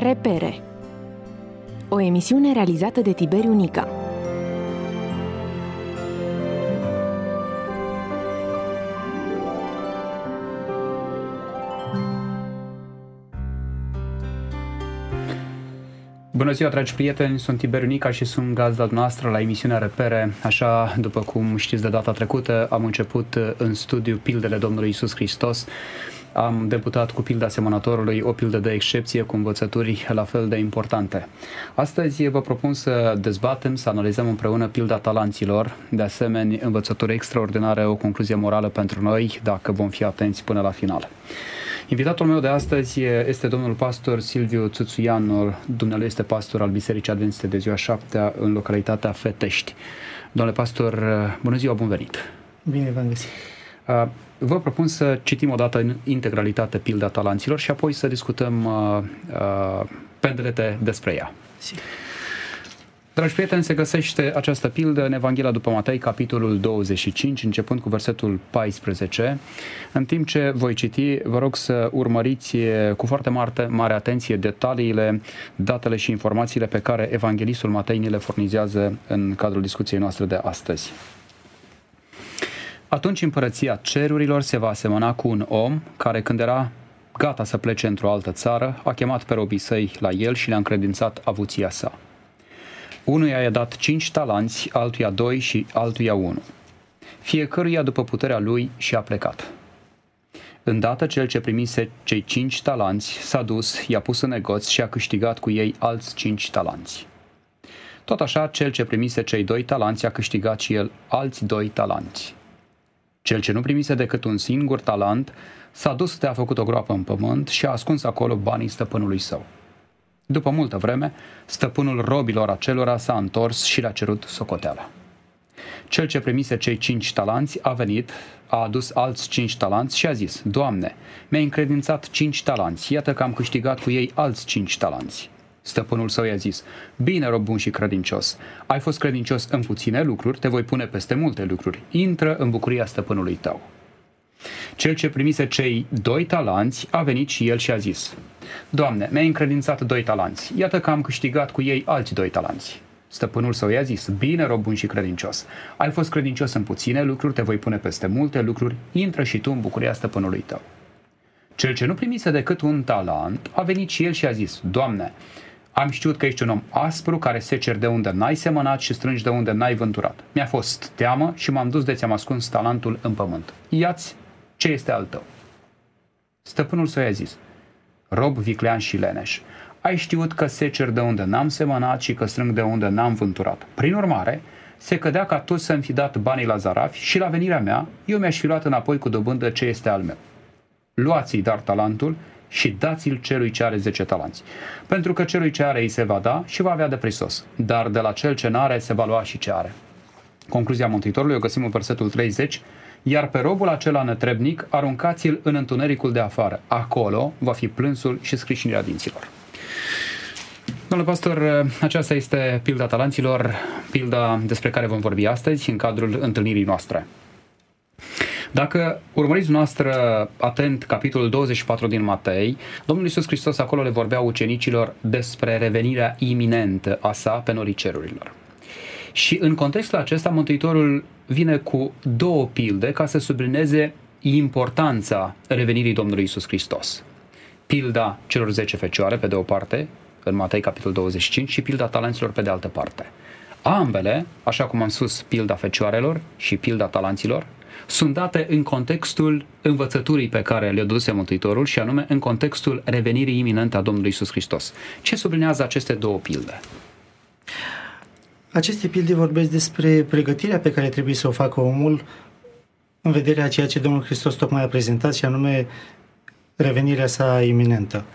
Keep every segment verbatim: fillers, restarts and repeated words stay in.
Repere. O emisiune realizată de Tiberiu Nica. Bună ziua, dragi prieteni, sunt Tiberiu Nica și sunt gazda noastră la emisiunea Repere. Așa, după cum știți de data trecută, am început în studiu Pildele Domnului Iisus Hristos. Am debutat cu pilda semănătorului, o pildă de excepție cu învățături la fel de importante. Astăzi vă propun să dezbatem, să analizăm împreună pilda talanților, de asemenea învățături extraordinare, o concluzie morală pentru noi, dacă vom fi atenți până la final. Invitatul meu de astăzi este domnul pastor Silviu Țuțuianu. Dumnealui este pastor al Bisericii Adventiste de ziua șaptea în localitatea Fetești. Domnule pastor, bună ziua, bun venit! Bine v-am găsit! Vă propun să citim odată în integralitate pilda talanților și apoi să discutăm uh, uh, pendelete despre ea. Si. Dragi prieteni, se găsește această pildă în Evanghelia după Matei, capitolul douăzeci și cinci, începând cu versetul paisprezece. În timp ce voi citi, vă rog să urmăriți cu foarte mare, mare atenție detaliile, datele și informațiile pe care evanghelistul Matei ni le furnizează în cadrul discuției noastre de astăzi. Atunci împărăția cerurilor se va asemăna cu un om care, când era gata să plece într-o altă țară, a chemat pe robii săi la el și le-a încredințat avuția sa. Unuia i-a dat cinci talanți, altuia doi și altuia unu. Fiecăruia după puterea lui și a plecat. Îndată cel ce primise cei cinci talanți s-a dus, i-a pus în negoț și a câștigat cu ei alți cinci talanți. Tot așa, cel ce primise cei doi talanți a câștigat și el alți doi talanți. Cel ce nu primise decât un singur talent s-a dus, te-a făcut o groapă în pământ și a ascuns acolo banii stăpânului său. După multă vreme, stăpânul robilor acelora s-a întors și le-a cerut socoteala. Cel ce primise cei cinci talanți a venit, a adus alți cinci talanți și a zis: Doamne, mi-ai încredințat cinci talanți, iată că am câștigat cu ei alți cinci talanți. Stăpânul său i-a zis: Bine, rob bun și credincios, ai fost credincios în puține lucruri, te voi pune peste multe lucruri, intră în bucuria stăpânului tău. Cel ce primise cei doi talanți a venit și el și a zis: Doamne, mi-ai încredințat doi talanți, iată că am câștigat cu ei alți doi talanți. Stăpânul său i-a zis: Bine, rob bun și credincios, ai fost credincios în puține lucruri, te voi pune peste multe lucruri, intră și tu în bucuria stăpânului tău. Cel ce nu primise decât un talent a venit și el și a zis: Doamne, am știut că ești un om aspru care seceri de unde n-ai semănat și strângi de unde n-ai vânturat. Mi-a fost teamă și m-am dus de ți-am ascuns talentul în pământ. Ia-ți ce este al tău. Stăpânul său i-a zis: Rob viclean și leneș, ai știut că seceri de unde n-am semănat și că strâng de unde n-am vânturat. Prin urmare, se cădea ca tu să-mi fi dat banii la zarafi și la venirea mea, eu mi-aș fi luat înapoi cu dobândă ce este al meu. Luați-i dar talentul și dați-l celui ce are zece talanți. Pentru că celui ce are îi se va da și va avea de prisos, dar de la cel ce n-are se va lua și ce are. Concluzia Mântuitorului o găsim în versetul treizeci, iar pe robul acela netrebnic aruncați-l în întunericul de afară. Acolo va fi plânsul și scrișnirea dinților. Domnule pastor, aceasta este pilda talanților, pilda despre care vom vorbi astăzi în cadrul întâlnirii noastre. Dacă urmăriți noastră atent capitolul douăzeci și patru din Matei, Domnul Iisus Hristos acolo le vorbea ucenicilor despre revenirea iminentă a sa pe norii cerurilor. Și în contextul acesta, Mântuitorul vine cu două pilde ca să sublinieze importanța revenirii Domnului Iisus Hristos. Pilda celor zece fecioare, pe de o parte, în Matei capitolul douăzeci și cinci, și pilda talanților pe de altă parte. Ambele, așa cum am spus, pilda fecioarelor și pilda talanților, sunt date în contextul învățăturii pe care le-a duse Mântuitorul și anume în contextul revenirii iminente a Domnului Iisus Hristos. Ce sublinează aceste două pilde? Aceste pilde vorbesc despre pregătirea pe care trebuie să o facă omul în vederea ceea ce Domnul Hristos tocmai a prezentat și anume revenirea sa iminentă.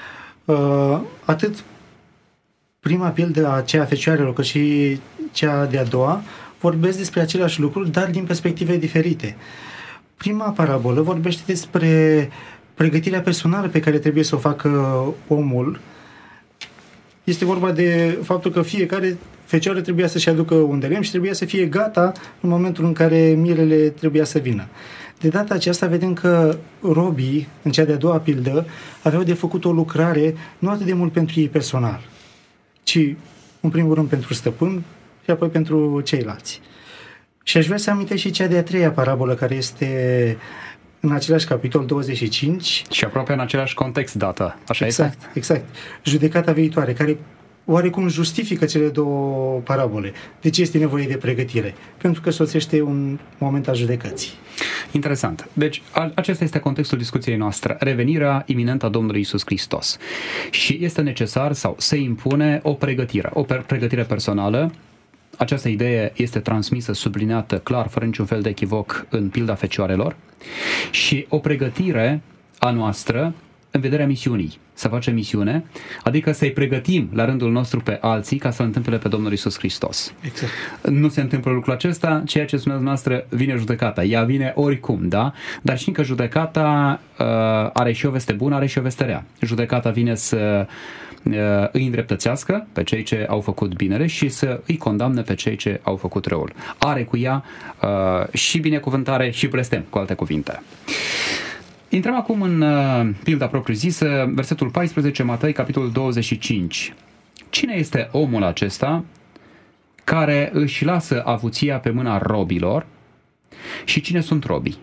Atât prima pildă, aceea a fecioarelor, cât și cea de-a doua, vorbesc despre aceleași lucruri, dar din perspective diferite. Prima parabolă vorbește despre pregătirea personală pe care trebuie să o facă omul. Este vorba de faptul că fiecare fecioară trebuia să-și aducă un de lemn și trebuia să fie gata în momentul în care mirele trebuia să vină. De data aceasta vedem că robii, în cea de-a doua pildă, aveau de făcut o lucrare nu atât de mult pentru ei personal, ci în primul rând pentru stăpân și apoi pentru ceilalți. Și aș vrea să amintesc și cea de-a treia parabolă, care este în același capitol douăzeci și cinci. Și aproape în același context dată, așa exact, este? Exact, judecata viitoare, care oarecum justifică cele două parabole. De ce este nevoie de pregătire? Pentru că soțește un moment al judecății. Interesant. Deci, acesta este contextul discuției noastre. Revenirea iminentă a Domnului Iisus Hristos. Și este necesar sau se impune o pregătire, o pregătire personală. Această idee este transmisă, subliniată clar, fără niciun fel de echivoc, în pilda fecioarelor. Și o pregătire a noastră în vederea misiunii, să facem misiune, adică să-i pregătim la rândul nostru pe alții ca să-L întâmple pe Domnul Iisus Hristos. Exact. Nu se întâmplă lucrul acesta, ceea ce spuneți noastră, vine judecata. Ea vine oricum, da? Dar știm că judecata uh, are și o veste bună, are și o veste rea. Judecata vine să uh, îi îndreptățească pe cei ce au făcut binele și să îi condamne pe cei ce au făcut răul. Are cu ea uh, și binecuvântare și blestem, cu alte cuvinte. Intrăm acum în uh, pilda propriu-zisă, versetul paisprezece, Matei, capitolul douăzeci și cinci. Cine este omul acesta care își lasă avuția pe mâna robilor și cine sunt robii?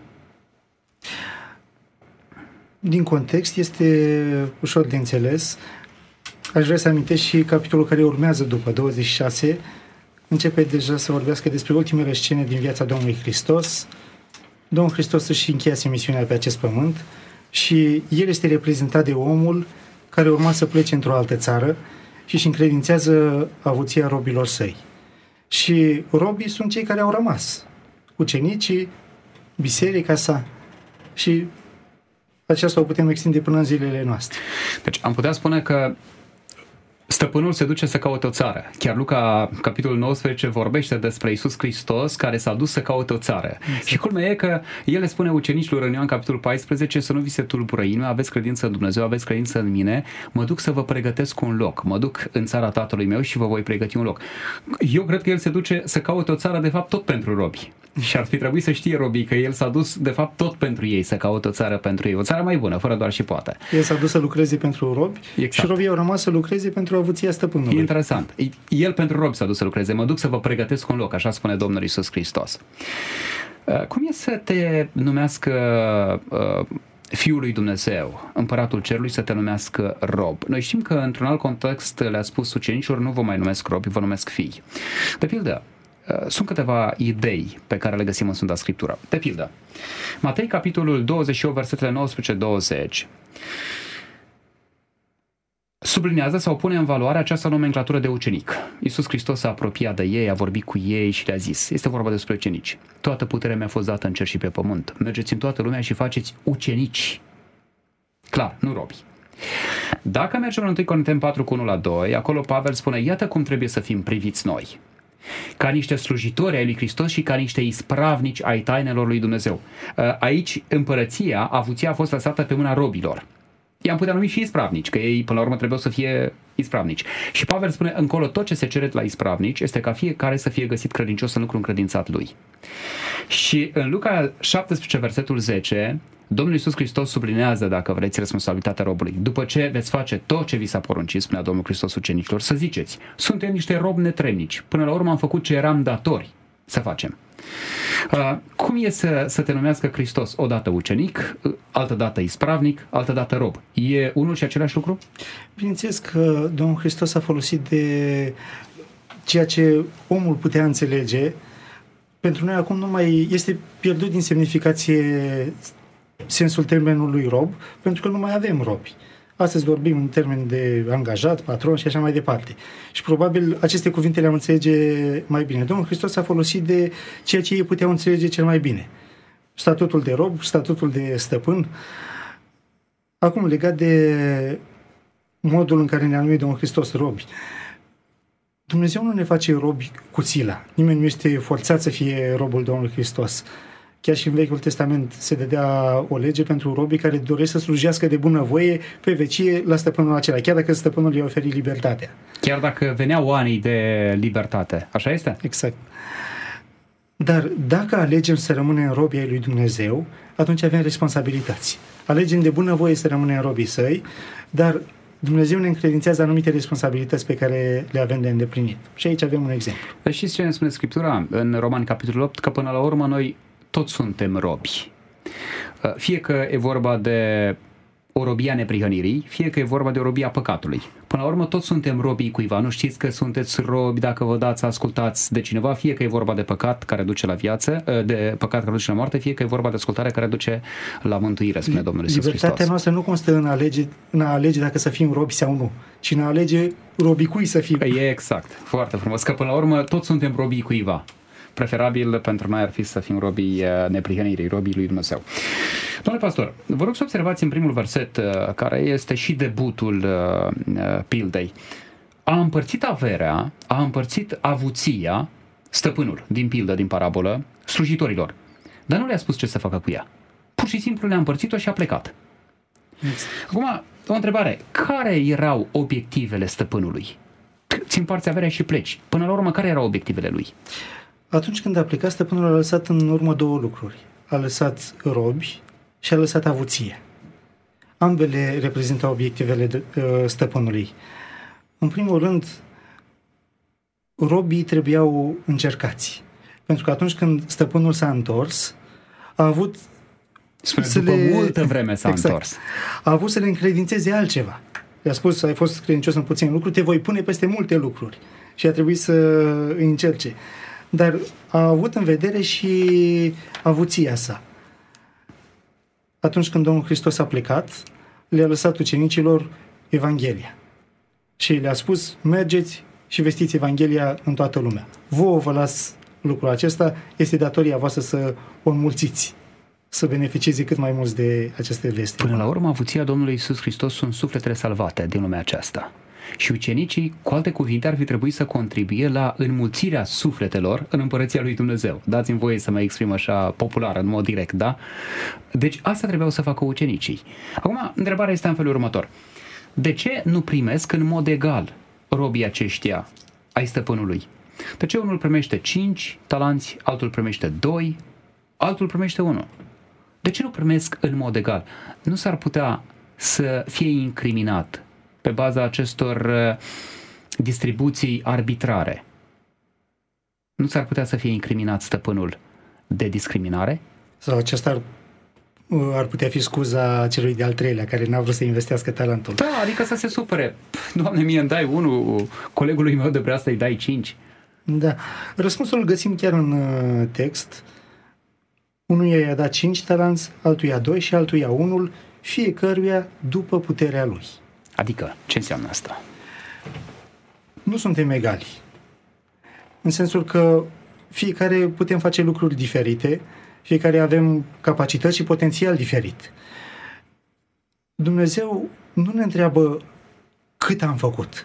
Din context este ușor de înțeles. Aș vrea să amintesc și capitolul care urmează după douăzeci și șase. Începe deja să vorbească despre ultimele scene din viața Domnului Hristos. Domnul Hristos își încheiase misiunea pe acest pământ și El este reprezentat de omul care urma să plece într-o altă țară și își încredințează avuția robilor săi. Și robii sunt cei care au rămas, ucenicii, biserica sa, și aceasta o putem extinde până în zilele noastre. Deci am putea spune că stăpânul se duce să caute o țară. Chiar Luca, capitolul nouăsprezece, vorbește despre Iisus Hristos care s-a dus să caute o țară. Exact. Și culmea e că El le spune ucenicilor în Ioan, capitolul paisprezece, să nu vi se tulbură inima, aveți credință în Dumnezeu, aveți credință în mine, mă duc să vă pregătesc un loc, mă duc în țara Tatălui meu și vă voi pregăti un loc. Eu cred că El se duce să caute o țară, de fapt, tot pentru robi. Și ar fi trebuit să știe robii că El s-a dus, de fapt, tot pentru ei, să caute o țară pentru ei. O țară mai bună, fără doar și poate. El s-a dus să lucreze pentru robi, exact. Și robii au rămas să lucreze pentru avuția stăpânului. Interesant. El pentru robi s-a dus să lucreze. Mă duc să vă pregătesc un loc, așa spune Domnul Iisus Hristos. Cum e să te numească uh, Fiul lui Dumnezeu, Împăratul Cerului, să te numească rob? Noi știm că într-un alt context le-a spus ucenicilor, nu vă mai numesc robi, vă numesc fii. De pildă, sunt câteva idei pe care le găsim în Sfânta Scriptură. De pildă, Matei, capitolul douăzeci și opt, versetele nouăsprezece douăzeci, sublinează sau pune în valoare această nomenclatură de ucenic. Iisus Hristos s-a apropiat de ei, a vorbit cu ei și le-a zis, este vorba despre ucenici. Toată puterea mi-a fost dată în cer și pe pământ. Mergeți în toată lumea și faceți ucenici. Clar, nu robi. Dacă mergem în întâi Corinteni patru, cu unu la doi, acolo Pavel spune, iată cum trebuie să fim priviți noi. Ca niște slujitori ai lui Hristos și ca niște ispravnici ai tainelor lui Dumnezeu. Aici împărăția, avuția a fost lăsată pe mâna robilor. I-am putea numi și ispravnici, că ei până la urmă trebuiau să fie ispravnici. Și Pavel spune, încolo tot ce se cere la ispravnici este ca fiecare să fie găsit credincios în lucru încredințat lui. Și în Luca șaptesprezece, versetul zece, Domnul Iisus Hristos sublinează, dacă vreți, responsabilitatea robului. După ce veți face tot ce vi s-a poruncit, spunea Domnul Hristos ucenicilor, să ziceți, suntem niște robi netrebnici, până la urmă am făcut ce eram datori să facem. Uh, cum e să, să te numească Hristos? Odată ucenic, altă dată ispravnic, altă dată rob. E unul și același lucru? Bineînțeles că Domnul Hristos a folosit de ceea ce omul putea înțelege. Pentru noi acum nu mai este pierdut din semnificație sensul termenului rob, pentru că nu mai avem robi. Astăzi vorbim în termen de angajat, patron și așa mai departe. Și probabil aceste cuvinte le-am înțelege mai bine. Domnul Hristos a folosit de ceea ce ei puteau înțelege cel mai bine. Statutul de rob, statutul de stăpân. Acum, legat de modul în care ne-a numit Domnul Hristos robi. Dumnezeu nu ne face robi cu sila. Nimeni nu este forțat să fie robul Domnului Hristos. Chiar și în Vechiul Testament se dădea o lege pentru robii care doresc să slujească de bunăvoie pe vecie la stăpânul acela, chiar dacă stăpânul i-a oferit libertatea. Chiar dacă veneau anii de libertate. Așa este? Exact. Dar dacă alegem să rămânem robii ai lui Dumnezeu, atunci avem responsabilități. Alegem de bunăvoie să rămânem robii săi, dar Dumnezeu ne încredințează anumite responsabilități pe care le avem de îndeplinit. Și aici avem un exemplu. Știți ce ne spune Scriptura în Romani, capitolul opt? Că până la urmă noi toți suntem robi. Fie că e vorba de o robie a neprihănirii, fie că e vorba de o robie a păcatului. Până la urmă toți suntem robii cuiva. Nu știți că sunteți robi dacă vă dați, ascultați de cineva, fie că e vorba de păcat care duce la viață, de păcat care duce la moarte, fie că e vorba de ascultare care duce la mântuire, spune Domnul Iisus Hristos. Libertatea noastră nu constă în a alege, în a alege dacă să fim robi sau nu, ci în a alege robii cui să fim. E exact, foarte frumos, că până la urmă toți suntem robii cuiva. Preferabil pentru noi ar fi să fim robii neprihănirii, robii lui Dumnezeu. Domnule pastor, vă rog să observați în primul verset, care este și debutul pildei. A împărțit averea, a împărțit avuția, stăpânul din pildă, din parabolă, slujitorilor. Dar nu le-a spus ce să facă cu ea. Pur și simplu le-a împărțit-o și a plecat. Exact. Acum, o întrebare. Care erau obiectivele stăpânului? Ți împarți averea și pleci. Până la urmă, care erau obiectivele lui? Atunci când a plecat, stăpânul a lăsat în urmă două lucruri. A lăsat robi și a lăsat avuție. Ambele reprezintă obiectivele de, uh, stăpânului. În primul rând, robii trebuiau încercați. Pentru că atunci când stăpânul s-a întors, a avut Spune, să după le... multă vreme s-a exact. întors. A avut să le încredințeze altceva. I-a spus, ai fost credincios în puține lucruri, te voi pune peste multe lucruri. Și a trebuit să îi încerce. Dar a avut în vedere și avuția sa. Atunci când Domnul Hristos a plecat, le-a lăsat ucenicilor Evanghelia. Și le-a spus, mergeți și vestiți Evanghelia în toată lumea. Vouă vă las lucrul acesta, este datoria voastră să o înmulțiți, să beneficieze cât mai mulți de aceste vesti. Până la urmă, avuția Domnului Iisus Hristos sunt sufletele salvate din lumea aceasta. Și ucenicii, cu alte cuvinte, ar fi trebuit să contribuie la înmulțirea sufletelor în Împărăția lui Dumnezeu. Dați-mi voie să mă exprim așa popular, în mod direct, da? Deci asta trebuiau să facă ucenicii. Acum, întrebarea este în felul următor. De ce nu primesc în mod egal robii aceștia ai stăpânului? De ce unul primește cinci talanți, altul primește doi, altul primește unu? De ce nu primesc în mod egal? Nu s-ar putea să fie incriminat pe baza acestor distribuții arbitrare? Nu s-ar putea să fie incriminat stăpânul de discriminare? Sau aceasta ar, ar putea fi scuza celui de-al treilea, care n-a vrut să investească talentul. Da, adică să se supere. Doamne, mie îmi dai unul, colegului meu de breastă îi dai cinci. Da. Răspunsul îl găsim chiar în text. Unuia i-a dat cinci talanți, altuia doi și altuia unul, fiecăruia după puterea lui. Adică, ce înseamnă asta? Nu suntem egali. În sensul că fiecare putem face lucruri diferite, fiecare avem capacități și potențial diferit. Dumnezeu nu ne întreabă cât am făcut,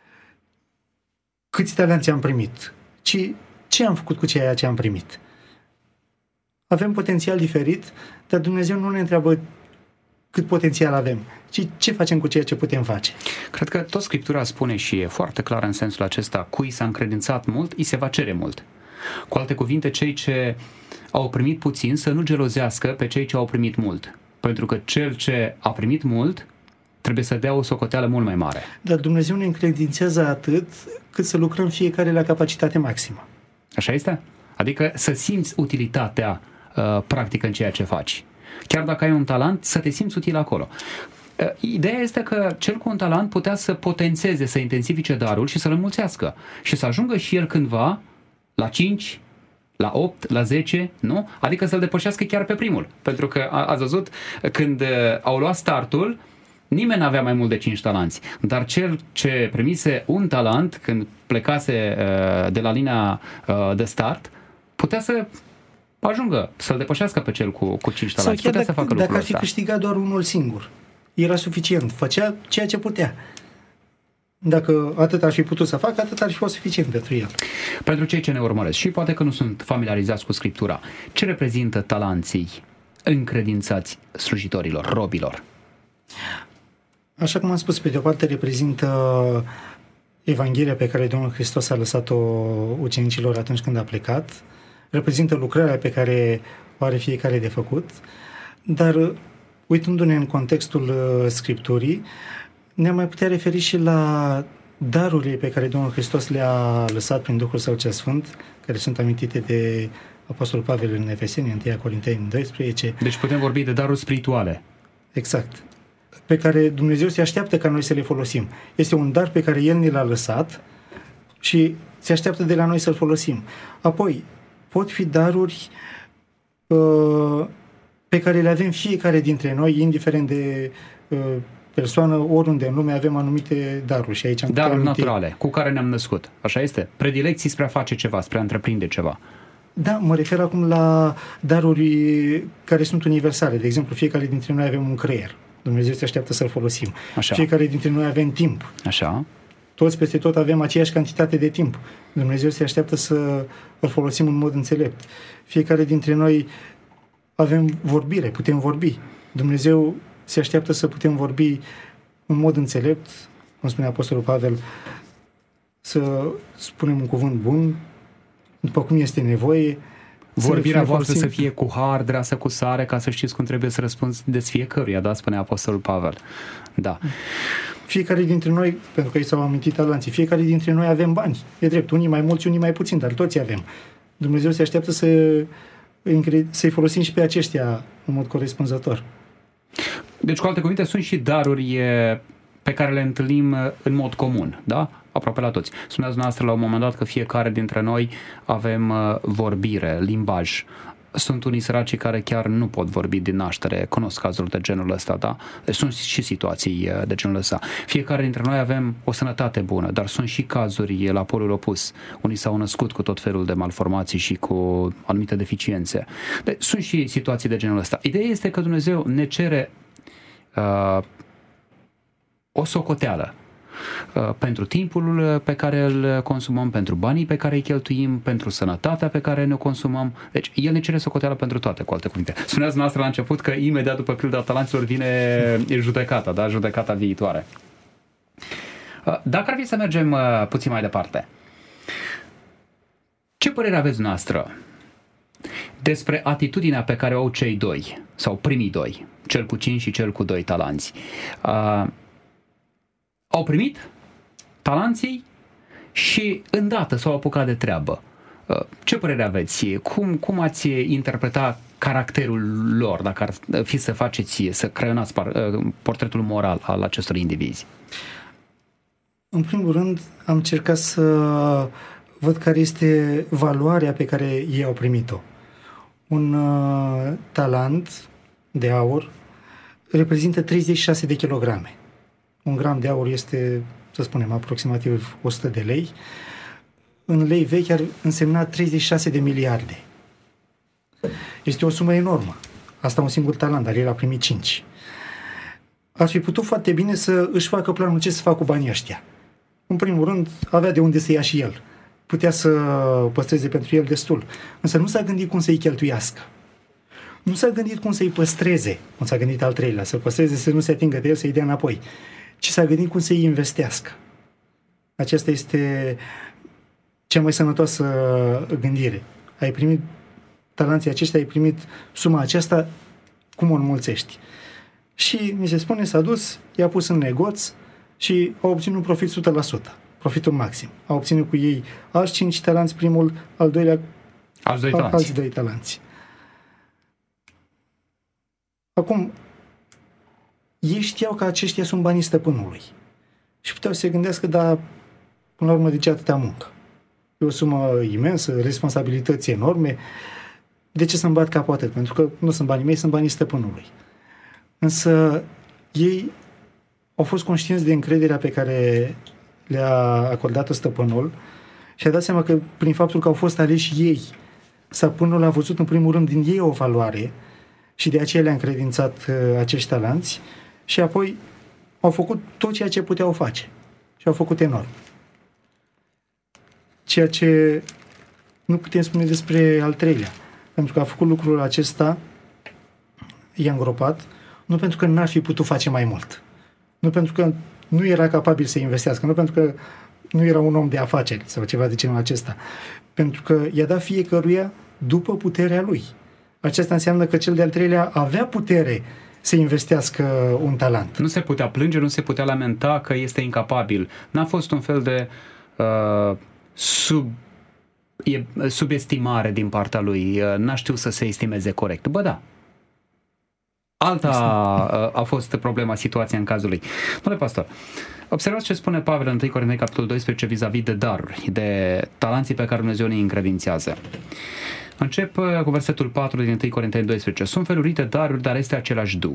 câți talenți am primit, ci ce am făcut cu ceea ce am primit. Avem potențial diferit, dar Dumnezeu nu ne întreabă cât potențial avem, ci ce facem cu ceea ce putem face. Cred că tot Scriptura spune și e foarte clar în sensul acesta, cui s-a încredințat mult, îi se va cere mult. Cu alte cuvinte, cei ce au primit puțin să nu gelozească pe cei ce au primit mult. Pentru că cel ce a primit mult trebuie să dea o socoteală mult mai mare. Dar Dumnezeu ne încredințează atât cât să lucrăm fiecare la capacitate maximă. Așa este? Adică să simți utilitatea uh, practică în ceea ce faci. Chiar dacă ai un talent, să te simți util acolo. Ideea este că cel cu un talent putea să potențeze, să intensifice darul și să-l înmulțească. Și să ajungă și el cândva la cinci, la opt, la zece, nu? Adică să-l depășească chiar pe primul. Pentru că ați văzut, când au luat startul, nimeni n-avea mai mult de cinci talanți. Dar cel ce primise un talent, când plecase de la linia de start, putea să ajungă, să-l depășească pe cel cu, cu cinci talanți. Sau chiar să dacă, facă dacă ar fi ăsta. câștigat doar unul singur, era suficient. Făcea ceea ce putea. Dacă atât ar fi putut să facă, atât ar fi fost suficient pentru el. Pentru cei ce ne urmăresc și poate că nu sunt familiarizați cu Scriptura, ce reprezintă talanții încredințați slujitorilor, robilor? Așa cum am spus, pe de o parte reprezintă Evanghelia pe care Domnul Hristos a lăsat-o ucenicilor atunci când a plecat, reprezintă lucrarea pe care o are fiecare de făcut, Dar uitându-ne în contextul uh, Scripturii, ne-am mai putea referi și la darurile pe care Domnul Hristos le-a lăsat prin Duhul Său cel Sfânt, care sunt amintite de Apostolul Pavel în Efeseni, întâi Corinteni doisprezece. Deci putem vorbi de daruri spirituale. Exact. Pe care Dumnezeu se așteaptă ca noi să le folosim. Este un dar pe care El ne l-a lăsat și se așteaptă de la noi să-l folosim. Apoi, pot fi daruri uh, pe care le avem fiecare dintre noi, indiferent de uh, persoană, oriunde în lume avem anumite daruri. Și aici am daruri naturale, cu care ne-am născut. Așa este? Predilecții spre a face ceva, spre a întreprinde ceva. Da, mă refer acum la daruri care sunt universale. De exemplu, fiecare dintre noi avem un creier. Dumnezeu se așteaptă să-l folosim. Așa. Fiecare dintre noi avem timp. Așa. Toți peste tot avem aceeași cantitate de timp. Dumnezeu se așteaptă să îl folosim în mod înțelept. Fiecare dintre noi avem vorbire, putem vorbi. Dumnezeu se așteaptă să putem vorbi în mod înțelept, cum spune Apostolul Pavel, să spunem un cuvânt bun, după cum este nevoie. Vorbirea voastră să fie cu har, dreasă cu sare, ca să știți cum trebuie să răspundeți fiecăruia, da, spune Apostolul Pavel. Da. Fiecare dintre noi, pentru că ei s-au amintit talanții, fiecare dintre noi avem bani. E drept, unii mai mulți, unii mai puțini, dar toți avem. Dumnezeu se așteaptă să, să-i folosim și pe aceștia în mod corespunzător. Deci, cu alte cuvinte, sunt și daruri pe care le întâlnim în mod comun, da? Aproape la toți. Spuneați dumneavoastră la un moment dat că fiecare dintre noi avem vorbire, limbaj. Sunt unii săraci care chiar nu pot vorbi din naștere. Cunosc cazuri de genul ăsta, da? Deci sunt și situații de genul ăsta. Fiecare dintre noi avem o sănătate bună, dar sunt și cazuri la polul opus. Unii s-au născut cu tot felul de malformații și cu anumite deficiențe. Deci sunt și situații de genul ăsta. Ideea este că Dumnezeu ne cere uh, o socoteală pentru timpul pe care îl consumăm, pentru banii pe care îi cheltuim, pentru sănătatea pe care ne-o consumăm. Deci El ne cere socoteală pentru toate, cu alte cuvinte. Spuneați noastră la început că imediat după pilda talanților vine judecata, da? Judecata viitoare. Dacă ar fi să mergem puțin mai departe, ce părere aveți noastră despre atitudinea pe care o au cei doi, sau primii doi, cel cu cinci și cel cu doi talanți? Uh, Au primit talanții și îndată s-au apucat de treabă. Ce părere aveți? Cum, cum ați interpreta caracterul lor, dacă ar fi să faceți, să creionați portretul moral al acestor indivizi? În primul rând, am încercat să văd care este valoarea pe care ei au primit-o. Un uh, talent de aur reprezintă treizeci și șase de kilograme. Un gram de aur este, să spunem, aproximativ o sută de lei. În lei vechi ar însemna treizeci și șase de miliarde. Este o sumă enormă. Asta un singur talent, dar el a primit cinci. Ar fi putut foarte bine să își facă planul ce să facă cu banii ăștia. În primul rând, avea de unde să ia și el. Putea să păstreze pentru el destul. Însă nu s-a gândit cum să-i cheltuiască. Nu s-a gândit cum să-i păstreze, cum s-a gândit al treilea, să-l păstreze, să nu se atingă de el, să-i dea înapoi, ci s-a gândit cum să-i investească. Aceasta este cea mai sănătoasă gândire. Ai primit talanții aceștia, ai primit suma aceasta, cum o înmulțești? Și mi se spune, s-a dus, i-a pus în negoț și a obținut profit o sută la sută, profitul maxim. A obținut cu ei alți cinci talanți, primul, al doilea, alți doi talanți. alți doi talanți. Acum, ei știau că aceștia sunt banii stăpânului. Și puteau să se gândească, dar până la urmă de ce atâta muncă? E o sumă imensă, responsabilități enorme. De ce să-mi bat capul atât? Pentru că nu sunt banii mei, sunt banii stăpânului. Însă ei au fost conștienți de încrederea pe care le-a acordat-o stăpânul și a dat seama că prin faptul că au fost aleși ei, stăpânul a văzut în primul rând din ei o valoare și de aceea le-a încredințat uh, acești talanți și apoi au făcut tot ceea ce puteau face. Și au făcut enorm. Ceea ce nu putem spune despre al treilea. Pentru că a făcut lucrul acesta, i-a îngropat, nu pentru că n-ar fi putut face mai mult. Nu pentru că nu era capabil să investească, nu pentru că nu era un om de afaceri sau ceva de genul acesta. Pentru că i-a dat fiecăruia după puterea lui. Aceasta înseamnă că cel de-al treilea avea putere să investească un talent. Nu se putea plânge, nu se putea lamenta că este incapabil. N-a fost un fel de uh, sub, e, subestimare din partea lui. Uh, n-a știut să se estimeze corect. Bă, da. Alta uh, a fost problema, situația în cazul lui. Domnule pastor, observați ce spune Pavel în întâi Corinteni, capitolul doisprezece, vis-a-vis de daruri, de talanții pe care Dumnezeu ne încredințează. Încep cu versetul patru din întâi Corinteni doisprezece. Sunt felurite daruri, dar este același Duh.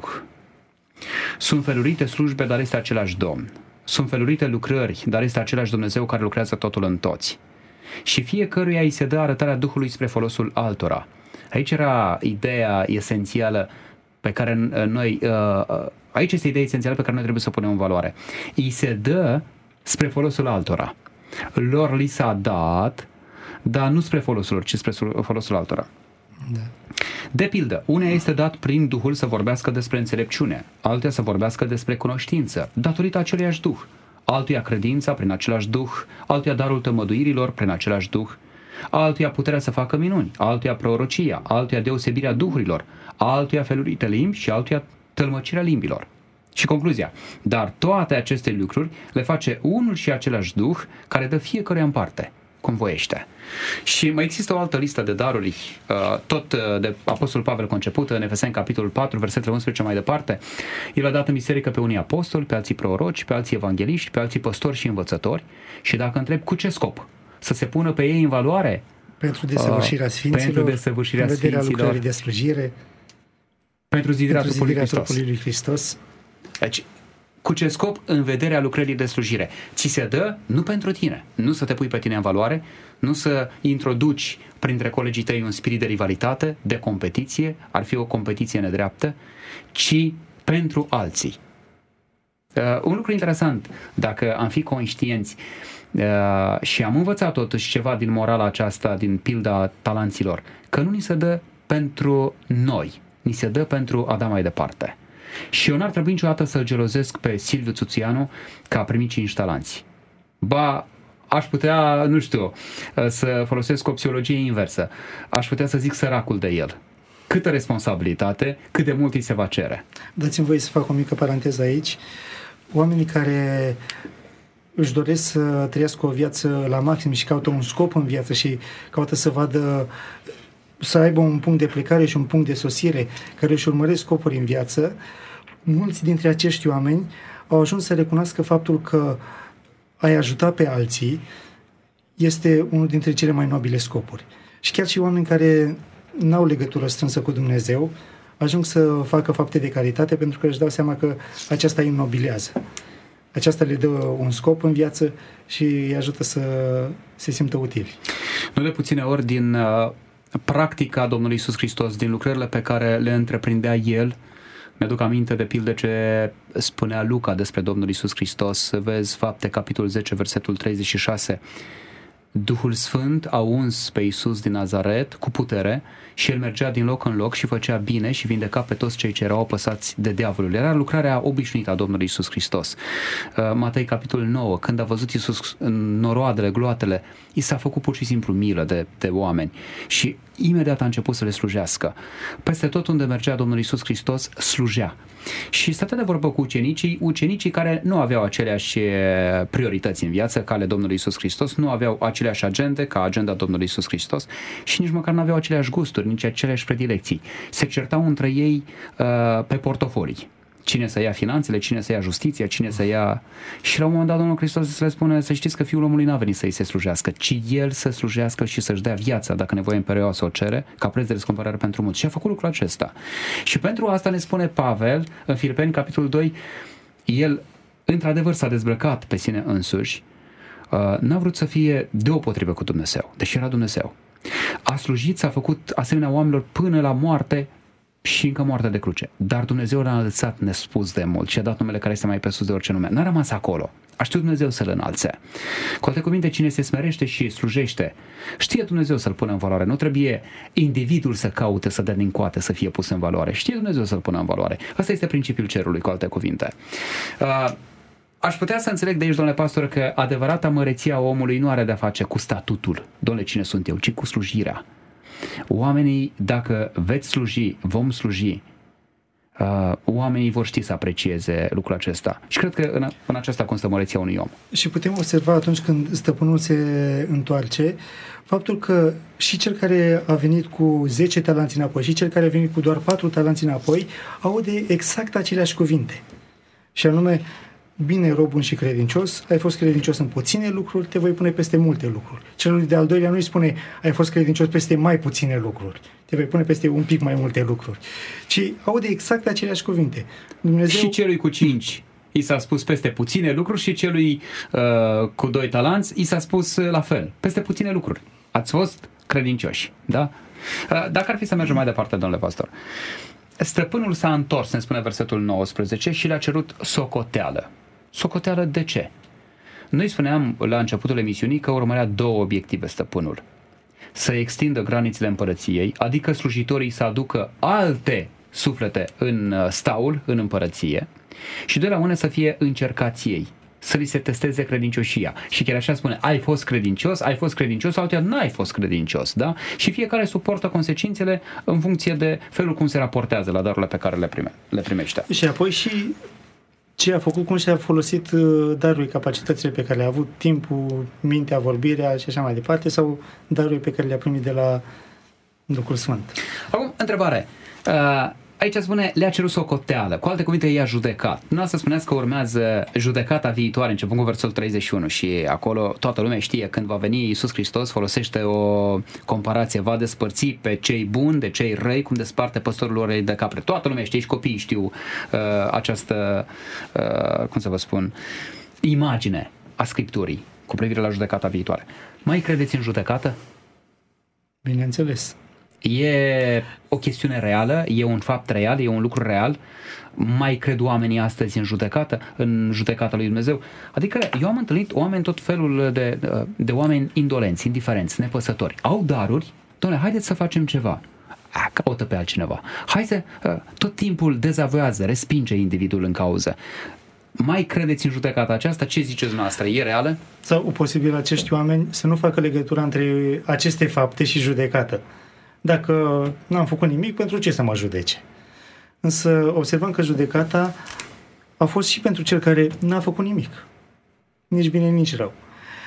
Sunt felurite slujbe, dar este același Domn. Sunt felurite lucrări, dar este același Dumnezeu care lucrează totul în toți. Și fiecăruia îi se dă arătarea Duhului spre folosul altora. Aici era ideea esențială pe care noi... Aici este ideea esențială pe care noi trebuie să o punem în valoare. Îi se dă spre folosul altora. Lor li s-a dat, dar nu spre folosul lor, ci spre folosul altora. Da. De pildă, uneia este dat prin Duhul să vorbească despre înțelepciune, altuia să vorbească despre cunoștință, datorită aceluiași Duh, altuia credința prin același Duh, altuia darul tămăduirilor prin același Duh, altuia puterea să facă minuni, altuia prorocia, altuia deosebirea duhurilor, altuia felurite limbi și altuia tălmăcirea limbilor. Și concluzia, dar toate aceste lucruri le face unul și același Duh care dă fiecăruia în parte, cum voiește. Și mai există o altă listă de daruri, tot de Apostolul Pavel concepută în Efeseni, capitolul patru, versetele unsprezece mai departe. El a dat în biserică pe unii apostoli, pe alții proroci, pe alții evangeliști, pe alții păstori și învățători. Și dacă întreb cu ce scop? Să se pună pe ei în valoare? Pentru desăvârșirea sfinților, pentru desăvârșirea în vederea sfinților, lucrării de slujire, pentru zidirea, pentru trupului, zidirea Hristos. trupului lui Hristos. Deci, cu ce scop? În vederea lucrării de slujire. Ți se dă nu pentru tine, nu să te pui pe tine în valoare, nu să introduci printre colegii tăi un spirit de rivalitate, de competiție, ar fi o competiție nedreaptă, ci pentru alții. Uh, un lucru interesant, dacă am fi conștienți uh, și am învățat totuși ceva din morala aceasta, din pilda talanților, că nu ni se dă pentru noi, ni se dă pentru a da mai departe. Și eu n-ar trebui niciodată să-l gelozesc pe Silviu Țuțianu că a primit cinci talanți. Ba, aș putea, nu știu, să folosesc o psihologie inversă. Aș putea să zic săracul de el. Câtă responsabilitate, cât de mult îi se va cere. Dați-mi voie să fac o mică paranteză aici. Oamenii care își doresc să trăiască o viață la maxim și caută un scop în viață și caută să vadă, să aibă un punct de plecare și un punct de sosire, care își urmăresc scopuri în viață, mulți dintre acești oameni au ajuns să recunoască faptul că a-i ajuta pe alții este unul dintre cele mai nobile scopuri. Și chiar și oameni care n-au legătură strânsă cu Dumnezeu ajung să facă fapte de caritate pentru că își dau seama că aceasta îi înnobilează. Aceasta le dă un scop în viață și îi ajută să se simtă utili. Nu de puține ori din uh, practica Domnului Iisus Hristos, din lucrările pe care le întreprindea El, mi-aduc aminte de pildă ce spunea Luca despre Domnul Iisus Hristos. Vezi Fapte, capitolul zece, versetul treizeci și șase. Duhul Sfânt a uns pe Iisus din Nazaret cu putere și el mergea din loc în loc și făcea bine și vindeca pe toți cei ce erau apăsați de diavolul. Era lucrarea obișnuită a Domnului Iisus Hristos. Matei, capitolul nouă, când a văzut Iisus noroadele, gloatele, i s-a făcut pur și simplu milă de, de oameni și imediat a început să le slujească. Peste tot unde mergea Domnul Iisus Hristos, slujea. Și stătea de vorbă cu ucenicii, ucenicii care nu aveau aceleași priorități în viață ca ale Domnului Iisus Hristos, nu aveau aceleași agende ca agenda Domnului Iisus Hristos și nici măcar nu aveau aceleași gusturi, nici aceleași predilecții. Se certau între ei uh, pe portofolii. Cine să ia finanțele, cine să ia justiția, cine să ia... Și la un moment dat Domnul Hristos le spune, să știți că Fiul omului n-a venit să-i se slujească, ci El să slujească și să-și dea viața, dacă nevoie imperioasă o cere, ca preț de răscumpărare pentru mulți. Și a făcut lucrul acesta. Și pentru asta ne spune Pavel, în Filipeni, capitolul doi, El, într-adevăr, s-a dezbrăcat pe sine însuși, uh, n-a vrut să fie deopotrivă cu Dumnezeu, deși era Dumnezeu. A slujit, s-a făcut asemenea oamenilor până la moarte, și încă moartea de cruce. Dar Dumnezeu l-a înălțat nespus de mult și a dat numele care este mai presus de orice nume. N-a rămas acolo. A știut Dumnezeu să-l înalțe. Cu alte cuvinte, cine se smerește și slujește, știe Dumnezeu să-l pună în valoare. Nu trebuie individul să caute, să dea din coate, să fie pus în valoare. Știe Dumnezeu să-l pună în valoare. Asta este principiul cerului, cu alte cuvinte. Uh, Aș putea să înțeleg de aici, domnule pastor, că adevărata măreția omului nu are de-a face cu statutul, domnule, cine sunt eu, ci cu slujirea. Oamenii, dacă veți sluji, vom sluji, Uh, oamenii vor ști să aprecieze lucrul acesta. Și cred că în, în aceasta constă măreția unui om. Și putem observa atunci când stăpânul se întoarce, faptul că și cel care a venit cu zece talanți înapoi și cel care a venit cu doar patru talanți înapoi aude exact aceleași cuvinte. Și anume, bine, rob bun și credincios, ai fost credincios în puține lucruri, te voi pune peste multe lucruri. Celui de-al doilea nu îi spune, ai fost credincios peste mai puține lucruri, te vei pune peste un pic mai multe lucruri. Ci aude exact aceleași cuvinte. Dumnezeu... Și celui cu cinci i s-a spus peste puține lucruri și celui uh, cu doi talanți i s-a spus uh, la fel, peste puține lucruri. Ați fost credincioși, da? Uh, dacă ar fi să mergem mai departe, domnule pastor, stăpânul s-a întors, ne spune versetul nouăsprezece, și le-a cerut socoteală. Socoteală de ce? Noi spuneam la începutul emisiunii că urmărea două obiective stăpânul. Să extindă granițele împărăției, adică slujitorii să aducă alte suflete în staul, în împărăție, și de la mână să fie încercați ei, să li se testeze credincioșia. Și chiar așa spune, ai fost credincios, ai fost credincios, sau altea n-ai fost credincios, da? Și fiecare suportă consecințele în funcție de felul cum se raportează la darurile pe care le, prime, le primește. Și apoi și ce a făcut, cum și-a folosit darurile, capacitățile pe care le-a avut, timpul, mintea, vorbirea și așa mai departe, sau darurile pe care le-a primit de la Duhul Sfânt. Acum, întrebare. Uh, aici spune, le-a cerut socoteală. Cu alte cuvinte, i-a judecat. Nu să spuneați că urmează judecata viitoare, începând cu versetul treizeci și unu, și acolo toată lumea știe, când va veni Iisus Hristos, folosește o comparație, va despărți pe cei buni de cei răi, cum desparte păstorul orei de capre. Toată lumea știe și copiii știu uh, această, uh, cum să vă spun, imagine a Scripturii cu privire la judecata viitoare. Mai credeți în judecată? Bineînțeles. E o chestiune reală, e un fapt real, e un lucru real. Mai cred oamenii astăzi în judecată, în judecata lui Dumnezeu? Adică eu am întâlnit oameni, tot felul de, de oameni indolenți, indiferenți, nepăsători. Au daruri, doamne, haideți să facem ceva. A, caută pe altcineva. Hai să, tot timpul dezavoiază, respinge individul în cauză. Mai credeți în judecata aceasta? Ce ziceți dumneavoastră? E reală? Sau posibil acești oameni să nu facă legătura între aceste fapte și judecată. Dacă n-am făcut nimic, pentru ce să mă judece? Însă observăm că judecata a fost și pentru cel care n-a făcut nimic. Nici bine, nici rău.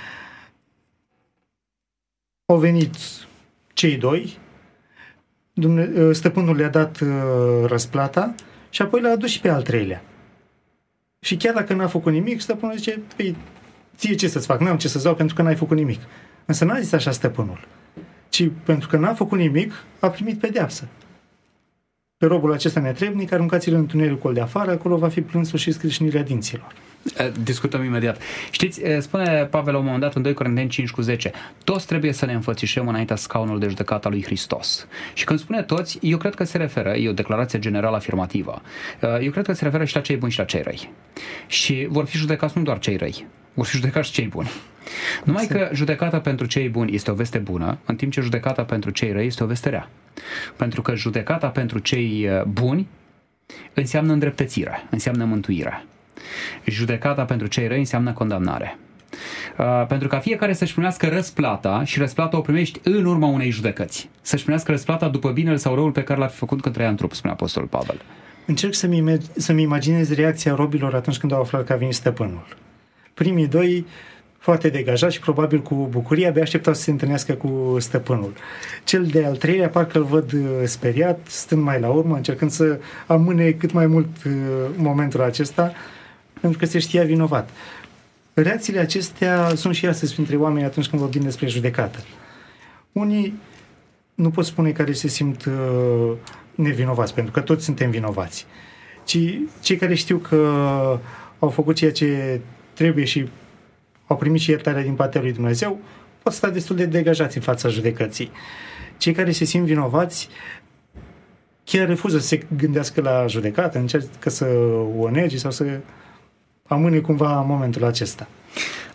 Au venit cei doi, Dumne- stăpânul le-a dat răsplata și apoi l-a adus și pe al treilea. Și chiar dacă n-a făcut nimic, stăpânul zice, păi, ție ce să-ți fac? N-am ce să-ți dau pentru că n-ai făcut nimic. Însă n-a zis așa stăpânul, ci pentru că n-a făcut nimic, a primit pedeapsă. Pe robul acesta netrebnic, aruncați-l în întunericul de afară, acolo va fi plânsul și scrâșnirea dinților. Discutăm imediat. Știți, spune Pavel la un moment dat în doi Corinteni cinci cu zece, toți trebuie să ne înfățișăm înaintea scaunului de judecată a lui Hristos. Și când spune toți, eu cred că se referă, e o declarație generală afirmativă, eu cred că se referă și la cei buni și la cei răi. Și vor fi judecați nu doar cei răi, vor fi judecați și cei buni. Numai că judecata pentru cei buni este o veste bună, în timp ce judecata pentru cei răi este o veste rea. Pentru că judecata pentru cei buni înseamnă îndreptățire, înseamnă mântuire. Judecata pentru cei răi înseamnă condamnare. Uh, pentru ca fiecare să-și primească răsplata, și răsplata o primești în urma unei judecăți. Să-și primească răsplata după binele sau răul pe care l-ar fi făcut când trăia în trup, spune Apostolul Pavel. Încerc să-mi, să-mi imaginez reacția robilor atunci când au aflat că a venit stăpânul. Primii doi, foarte degajați și probabil cu bucurie, abia așteptau să se întâlnească cu stăpânul. Cel de-al treilea parcă îl văd speriat, stând mai la urmă, încercând să amâne cât mai mult momentul acesta, pentru că se știa vinovat. Reacțiile acestea sunt și astăzi printre oameni atunci când vorbim despre judecată. Unii nu pot spune care se simt uh, nevinovați, pentru că toți suntem vinovați, ci cei care știu că au făcut ceea ce trebuie și au primit și iertarea din partea lui Dumnezeu, pot sta destul de degajați în fața judecății. Cei care se simt vinovați chiar refuză să se gândească la judecată, încearcă să o nege sau să amâne cumva momentul acesta.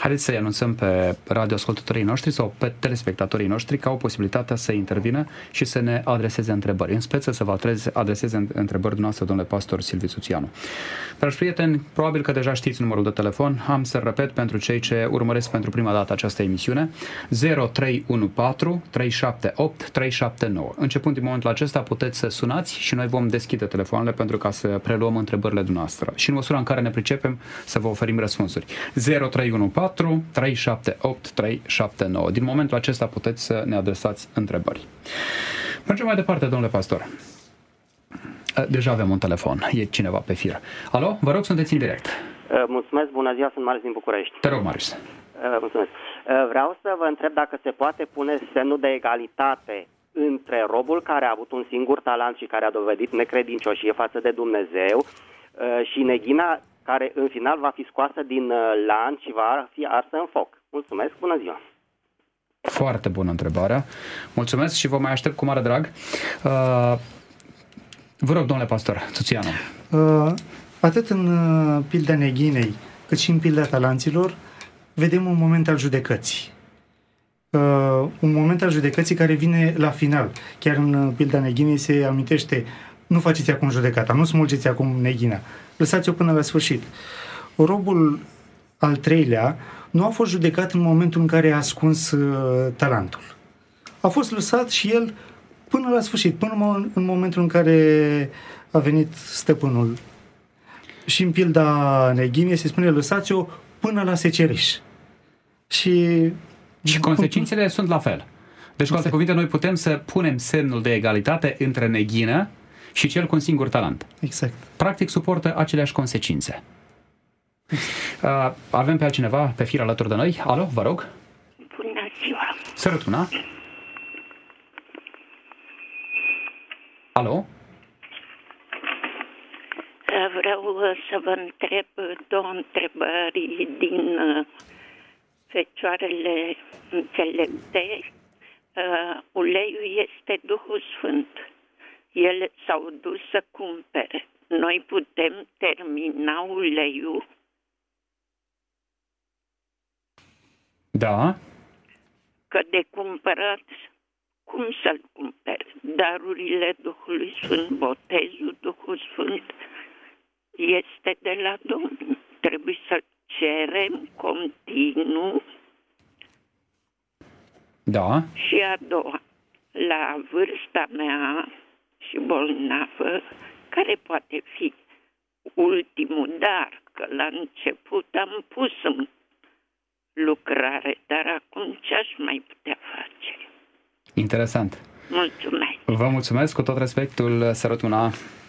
Haideți să-i anunțăm pe radioascultătorii noștri sau pe telespectatorii noștri că au posibilitatea să intervină și să ne adreseze întrebări. În speță să vă adreseze întrebări dumneavoastră, domnule pastor Silviu Țuțianu. Dragi prieteni, probabil că deja știți numărul de telefon. Am să repet pentru cei ce urmăresc pentru prima dată această emisiune. zero trei unu patru trei șapte opt trei șapte nouă. Începând din momentul acesta puteți să sunați și noi vom deschide telefoanele pentru ca să preluăm întrebările dumneavoastră. Și în măsura în care ne pricepem să vă oferim răspunsuri. zero trei unu patru trei șapte opt trei șapte nouă. Din momentul acesta puteți să ne adresați întrebări. Mergem mai departe, domnule pastor. Deja avem un telefon. E cineva pe fir. Alo? Vă rog, sunteți în direct. Mulțumesc, bună ziua, sunt Marius din București. Te rog, Marius. Mulțumesc. Vreau să vă întreb dacă se poate pune semnul de egalitate între robul care a avut un singur talent și care a dovedit necredincioșie față de Dumnezeu și neghina care în final va fi scoasă din lanț și va fi arsă în foc. Mulțumesc, bună ziua! Foarte bună întrebarea. Mulțumesc și vă mai aștept cu mare drag. Uh, vă rog, domnule pastor Țuțianu. Uh, atât în uh, pilda neghinei, cât și în pilda talanților, vedem un moment al judecății. Uh, un moment al judecății care vine la final. Chiar în uh, pilda neghinei se amintește: nu faceți acum judecata, nu smulgeți acum neghina, lăsați-o până la sfârșit. Robul al treilea nu a fost judecat în momentul în care a ascuns uh, talentul. A fost lăsat și el până la sfârșit, până în momentul în care a venit stăpânul. Și în pilda neghinei se spune: lăsați-o până la seceriș. Și, și consecințele sunt la fel. Deci, cu alte cuvinte, noi putem să punem semnul de egalitate între neghină și cel cu un singur talent. Exact. Practic suportă aceleași consecințe. Uh, avem pe altcineva pe fir alături de noi. Alo, vă rog. Bună ziua. Sărătuna. Alo. Vreau să vă întreb două întrebări din Fecioarele Înțelepte. Uh, uleiul este Duhul Sfânt. Ele s-au dus să cumpere. Noi putem termina uleiul? Da. Că de cumpărat, cum să-l cumperi? Darurile Duhului Sfânt, botezul Duhul Sfânt este de la Domnul. Trebuie să-l cerem continuu. Da. Și a doua, la vârsta mea și bolnavă, care poate fi ultimul dar, că la început am pus în lucrare, dar acum ce aș mai putea face? Interesant. Mulțumesc. Vă mulțumesc cu tot respectul, Sărătuna.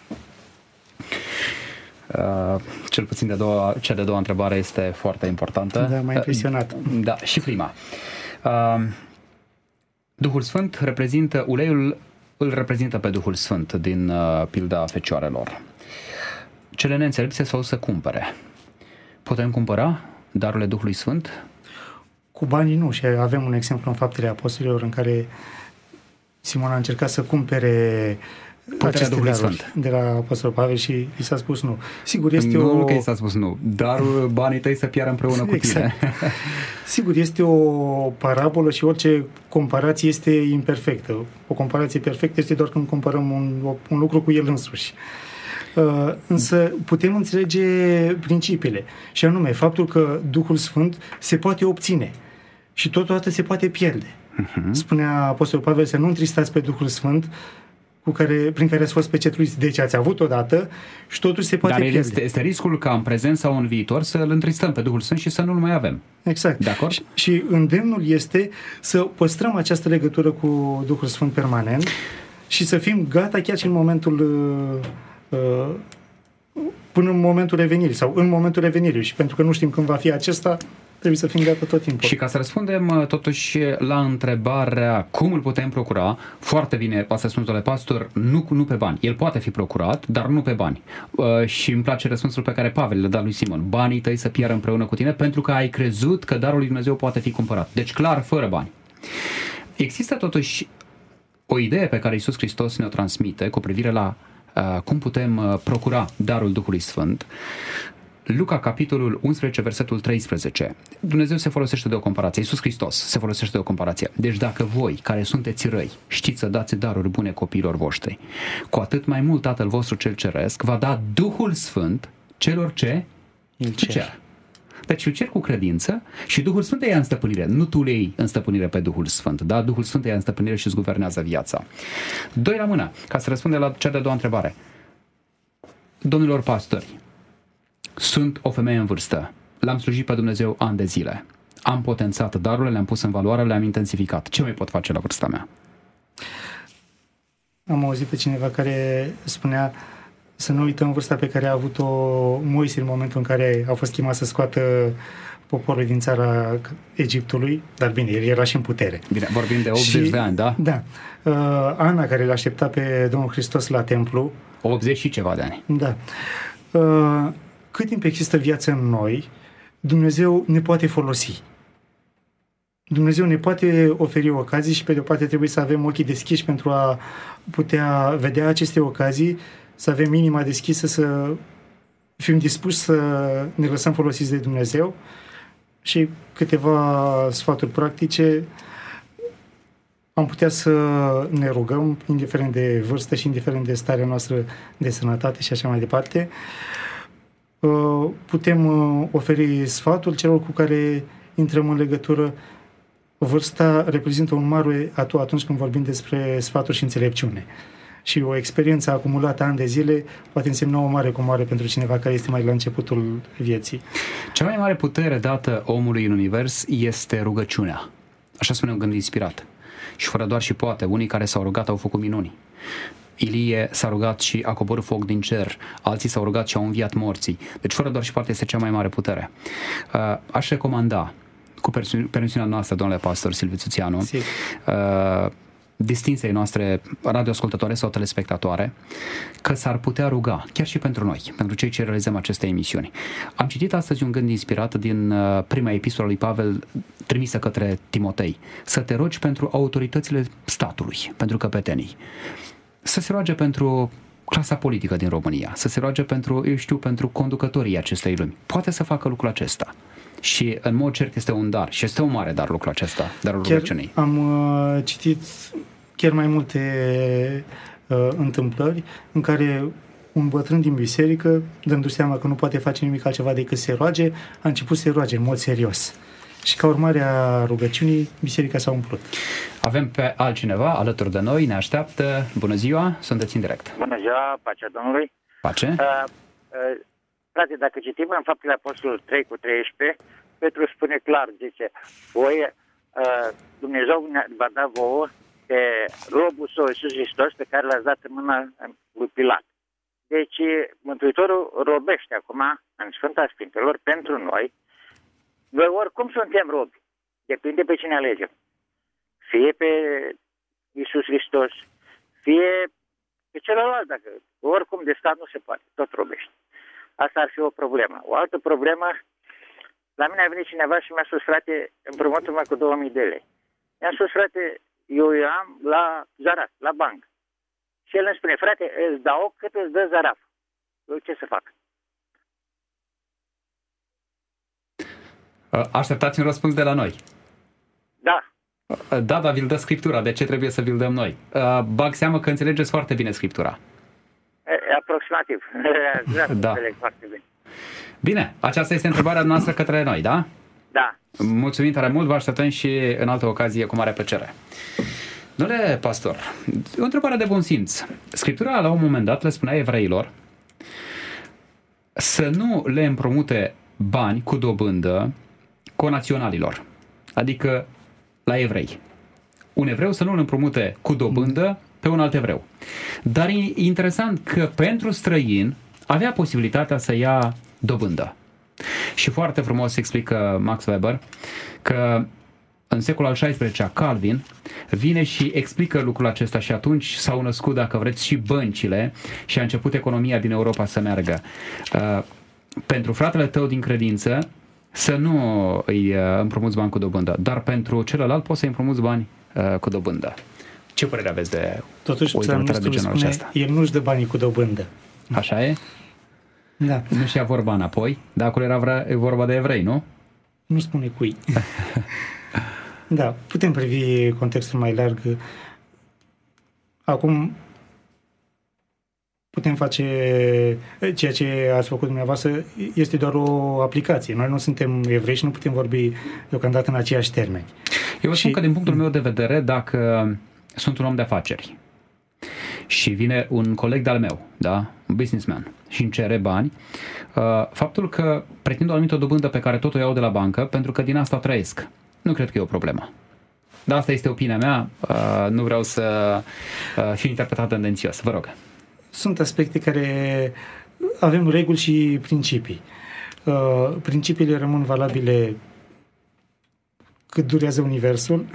Uh, cel puțin de doua, cea de doua întrebare este foarte importantă. Da, m-a impresionat. Uh, da, și prima. Uh, Duhul Sfânt reprezintă, uleiul îl reprezintă pe Duhul Sfânt din uh, pilda fecioarelor. Cele neînțelepte s-au să cumpere. Putem cumpăra darurile Duhului Sfânt? Cu banii nu. Și avem un exemplu în Faptele Apostolilor în care Simon a încercat să cumpere puterea Duhului Sfânt de la Apostolul Pavel și i s-a spus nu. Sigur, este nu, o... Nu că i s-a spus nu. Darul banii tăi să piară împreună cu exact. tine. Sigur, este o parabolă și orice comparație este imperfectă. O comparație perfectă este doar când comparăm un, un lucru cu el însuși. Uh, însă putem înțelege principiile. Și anume, faptul că Duhul Sfânt se poate obține și totodată se poate pierde. Uh-huh. Spunea Apostolul Pavel să nu întristați pe Duhul Sfânt cu care, prin care ați fost pecetluiți. Deci ați avut odată și totuși se poate Dar pierde. Este, este riscul ca în prezent sau în viitor să îl întristăm pe Duhul Sfânt și să nu-l mai avem. Exact. De acord? Și, și îndemnul este să păstrăm această legătură cu Duhul Sfânt permanent și să fim gata chiar și în momentul uh, până în momentul revenirii sau în momentul revenirii. Și pentru că nu știm când va fi acesta, trebuie să fim gata tot timpul. Și ca să răspundem totuși la întrebarea cum îl putem procura, foarte bine ați răspuns, domnule pastor, nu, nu pe bani. El poate fi procurat, dar nu pe bani. Uh, și îmi place răspunsul pe care Pavel le-a dat lui Simon. Banii tăi să piară împreună cu tine pentru că ai crezut că darul lui Dumnezeu poate fi cumpărat. Deci clar, fără bani. Există totuși o idee pe care Iisus Hristos ne-o transmite cu privire la uh, cum putem uh, procura darul Duhului Sfânt. Luca, capitolul unsprezece, versetul treisprezece. Dumnezeu se folosește de o comparație. Iisus Hristos se folosește de o comparație. Deci dacă voi, care sunteți răi, știți să dați daruri bune copiilor voștri, cu atât mai mult Tatăl vostru cel ceresc va da Duhul Sfânt celor ce îl cer. cer. Deci îl cer cu credință și Duhul Sfânt îi ia în stăpânire. Nu tu le iei în stăpânire pe Duhul Sfânt, dar Duhul Sfânt îi ia în stăpânire și îți guvernează viața. Doi la mână, ca să răspundem la cea de-a doua întrebare. Domnilor pastori, sunt o femeie în vârstă. L-am slujit pe Dumnezeu ani de zile. Am potențat darurile, le-am pus în valoare, le-am intensificat. Ce mai pot face la vârsta mea? Am auzit pe cineva care spunea să nu uităm vârsta pe care a avut-o Moise în momentul în care a fost chemat să scoată poporul din țara Egiptului, dar bine, el era și în putere. Bine, vorbim de optzeci și, de ani, da? Da. Uh, Ana, care l-aștepta pe Domnul Hristos la templu. optzeci și ceva de ani. Da. Uh, cât timp există viață în noi, Dumnezeu ne poate folosi. Dumnezeu ne poate oferi ocazii și pe de o parte trebuie să avem ochii deschiși pentru a putea vedea aceste ocazii, să avem inima deschisă, să fim dispuși să ne lăsăm folosiți de Dumnezeu. Și câteva sfaturi practice: am putea să ne rugăm, indiferent de vârstă și indiferent de starea noastră de sănătate și așa mai departe. Putem oferi sfatul celor cu care intrăm în legătură. Vârsta reprezintă un mare atu atunci când vorbim despre sfaturi și înțelepciune. Și o experiență acumulată ani de zile poate însemna o mare comoară pentru cineva care este mai la începutul vieții. Cea mai mare putere dată omului în univers este rugăciunea. Așa spune un gând inspirat. Și fără doar și poate, unii care s-au rugat au făcut minuni. Ilie s-a rugat și a coborât foc din cer, alții s-au rugat și au înviat morții. Deci fără doar și poate este cea mai mare putere. Aș recomanda, cu permisiunea noastră, domnule pastor Silviu Țuțeanu, uh, distinsei noastre radioascultătoare sau telespectatoare, că s-ar putea ruga, chiar și pentru noi, pentru cei ce realizăm aceste emisiuni. Am citit astăzi un gând inspirat din uh, prima epistolă lui Pavel trimisă către Timotei. Să te rogi pentru autoritățile statului, pentru căpetenii. Să se roage pentru clasa politică din România, să se roage pentru, eu știu, pentru conducătorii acestei lumi. Poate să facă lucrul acesta. Și în mod cert este un dar. Și este un mare dar lucrul acesta, darul rugăciunii. Am uh, citit chiar mai multe uh, întâmplări în care un bătrân din biserică, dându-și seama că nu poate face nimic altceva decât să se roage, a început să se roage în mod serios. Și ca urmare a rugăciunii, biserica s-a umplut. Avem pe altcineva alături de noi, ne așteaptă. Bună ziua, sunteți în direct. Bună ziua, pacea Domnului. Pace. Uh, uh, frate, dacă citim în Faptele Apostolului trei cu treisprezece, Petru spune clar, zice, voi, uh, Dumnezeu va da vouă pe robul său Iisus Hristos pe care l-ați dat în mâna lui Pilat. Deci, Mântuitorul robește acum în Sfânta Sfintelor pentru noi. Noi oricum suntem robi. Depinde pe cine alegem. Fie pe Iisus Hristos, fie pe celălalt, dacă oricum de stat nu se poate, tot robește. Asta ar fi o problemă. O altă problemă, la mine a venit cineva și mi-a spus, frate, împrumută-mă cu două mii de lei. Mi-a spus, frate, eu am la zaraf, la bancă. Și el îmi spune, frate, îți dau cât îți dă zaraf. Eu ce să fac? Așteptați un răspuns de la noi. Da. Da, dar vi-l dă Scriptura. De ce trebuie să vi-l dăm noi? Bag seamă că înțelegeți foarte bine Scriptura. Aproximativ. Da. Foarte bine. Bine, aceasta este întrebarea noastră către noi, da? Da. Mulțumim tare mult, vă așteptăm și în altă ocazie cu mare plăcere. Domnule pastor, o întrebare de bun simț. Scriptura la un moment dat le spunea evreilor să nu le împrumute bani cu dobândă conaționalilor, adică la evrei. Un evreu să nu îl împrumute cu dobândă pe un alt evreu. Dar e interesant că pentru străin avea posibilitatea să ia dobândă. Și foarte frumos explică Max Weber că în secolul al șaisprezecelea Calvin vine și explică lucrul acesta și atunci s-au născut, dacă vreți, și băncile și a început economia din Europa să meargă. Uh, pentru fratele tău din credință să nu îi împrumuți bani cu dobândă, dar pentru celălalt poți să-i împrumuți bani uh, cu dobândă. Ce părere aveți de Totuși, o implementare de genul spune, acesta? El nu-și dă banii cu dobândă. Așa e? Da. Nu-și ia vorba înapoi, dar acolo era vre- vorba de evrei, nu? Nu spune cui. Da, putem privi contextul mai larg. Acum putem face ceea ce ați făcut dumneavoastră, este doar o aplicație. Noi nu suntem evrei și nu putem vorbi deocamdată în aceiași termeni. Eu vă și... spun că din punctul meu de vedere, dacă sunt un om de afaceri și vine un coleg de-al meu, da, un businessman, și îmi cere bani, faptul că pretind o anumită dobândă pe care tot o iau de la bancă, pentru că din asta trăiesc, nu cred că e o problemă. Dar asta este opinia mea, nu vreau să fiu interpretat tendențios. Vă rog. Sunt aspecte care avem reguli și principii. Principiile rămân valabile cât durează universul.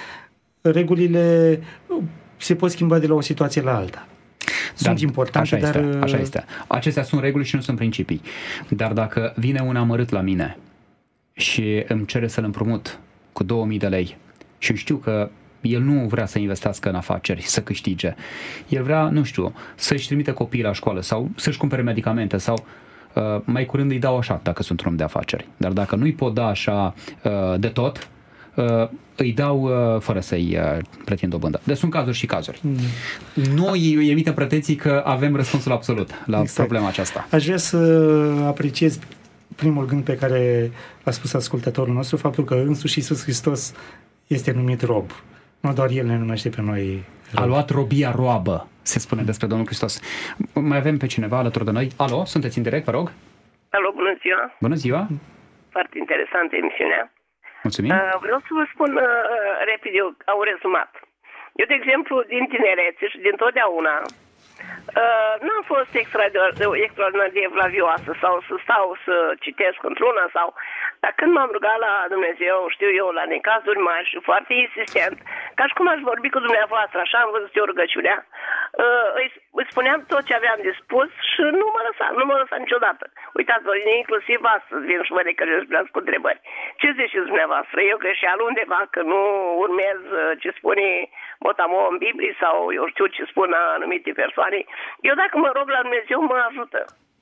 Regulile se pot schimba de la o situație la alta. Sunt dar, importante, așa dar... Este, așa este. Acestea sunt reguli și nu sunt principii. Dar dacă vine un amărât la mine și îmi cere să-l împrumut cu două mii de lei și știu că el nu vrea să investească în afaceri, să câștige. El vrea, nu știu, să-și trimite copiii la școală sau să-și cumpere medicamente sau uh, mai curând îi dau așa, dacă sunt un om de afaceri. Dar dacă nu-i pot da așa uh, de tot, uh, îi dau uh, fără să-i uh, pretind dobândă. Deci sunt cazuri și cazuri. Mm. Noi emitem pretenții că avem răspunsul absolut la exact. Problema aceasta. Aș vrea să apreciez primul gând pe care a spus ascultătorul nostru, faptul că însuși Iisus Hristos este numit rob. Nu doar El ne numește pe noi rob. A luat robia roabă, se spune despre Domnul Hristos. Mai avem pe cineva alături de noi. Alo, sunteți în direct, vă rog? Alo, bună ziua! Bună ziua! Foarte interesantă emisiunea. Mulțumim! Uh, vreau să vă spun uh, repede, au rezumat. Eu, de exemplu, din tinerețe și din totdeauna, uh, n-am fost extraordinar, extraordinar de evlavioasă sau să stau să citesc într-una sau... Dar când m-am rugat la Dumnezeu, știu eu, la necazuri mari și foarte insistent, ca și cum aș vorbi cu dumneavoastră, așa am văzut eu rugăciunea, uh, îi, îi spuneam tot ce aveam de spus și nu mă lăsa, nu mă lăsa niciodată. Uitați-vă, inclusiv astăzi vin și vă decălesc cu întrebări. Ce ziceți dumneavoastră? Eu greșeală undeva că nu urmez ce spune Motamo în Biblie sau eu știu ce spun anumite persoane. Eu dacă mă rog la Dumnezeu, mă ajută.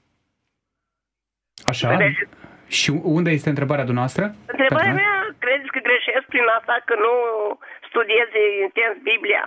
Așa? Și unde este întrebarea dumneavoastră? Întrebarea mea, credeți că greșesc prin asta că nu studieze intens Biblia?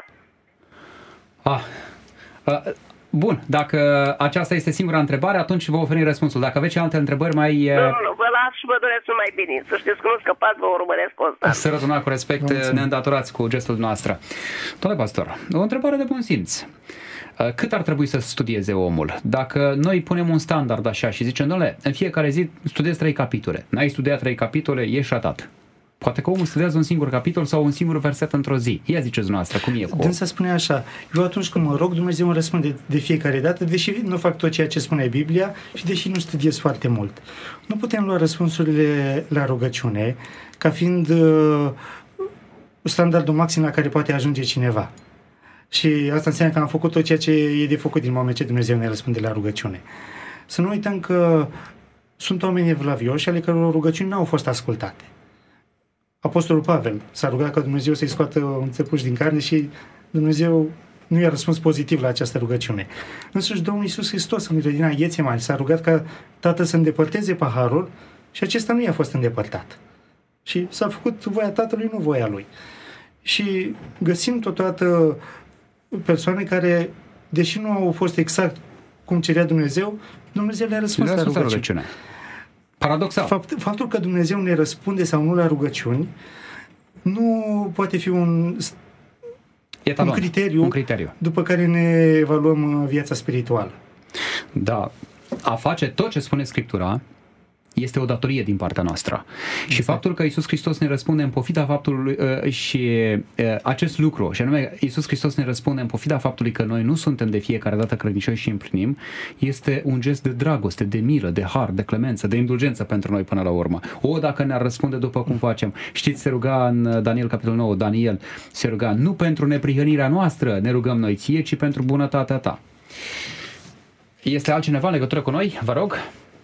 Ah, uh, bun, dacă aceasta este singura întrebare, atunci vă oferim răspunsul. Dacă aveți alte întrebări mai... Uh... Nu, nu, vă las și vă doresc numai bine. Să știți că nu scăpați, vă urmăresc constant. Să răzuna cu respect, ne îndatorați cu gestul noastră. Domnule pastor, o întrebare de bun simț. Cât ar trebui să studieze omul? Dacă noi punem un standard așa și zicem, domnule, în fiecare zi studiezi trei capitole. N-ai studiat trei capitole, ești ratat. Poate că omul studiază un singur capitol sau un singur verset într-o zi. Ia ziceți dumneavoastră, cum e cu... Dânsa spune așa, eu atunci când mă rog, Dumnezeu îmi răspunde de fiecare dată, deși nu fac tot ceea ce spune Biblia și deși nu studiez foarte mult. Nu putem lua răspunsurile la rugăciune ca fiind uh, standardul maxim la care poate ajunge cineva. Și asta înseamnă că am făcut tot ceea ce e de făcut din moment ce Dumnezeu ne răspunde la rugăciune. Să nu uităm că sunt oameni evlavioși ale căror rugăciuni nu au fost ascultate. Apostolul Pavel s-a rugat ca Dumnezeu să-i scoată un țepuș din carne și Dumnezeu nu i-a răspuns pozitiv la această rugăciune. Însuși Domnul Iisus Hristos în grădina Ghețemani s-a rugat ca Tatăl să îndepărteze paharul și acesta nu i-a fost îndepărtat. Și s-a făcut voia Tatălui, nu voia Lui. Și găsim totodată persoane care, deși nu au fost exact cum cerea Dumnezeu, Dumnezeu le-a răspuns la rugăciune. rugăciune. Paradoxal. Fapt, faptul că Dumnezeu ne răspunde sau nu la rugăciuni nu poate fi un, Etalon, un, criteriu un criteriu după care ne evaluăm viața spirituală. Da. A face tot ce spune Scriptura este o datorie din partea noastră. Exact. Și faptul că Iisus Hristos ne răspunde în pofida faptului uh, și uh, acest lucru, și anume Iisus Hristos ne răspunde în pofida faptului că noi nu suntem de fiecare dată credincioși și împlinim, este un gest de dragoste, de milă, de har, de clemență, de indulgență pentru noi până la urmă. O, dacă ne-ar răspunde după cum facem. Știți, se ruga în Daniel, capitolul nouă, Daniel se ruga, nu pentru neprihănirea noastră ne rugăm noi ție, ci pentru bunătatea ta. Este altcineva în legătură cu noi? Vă rog.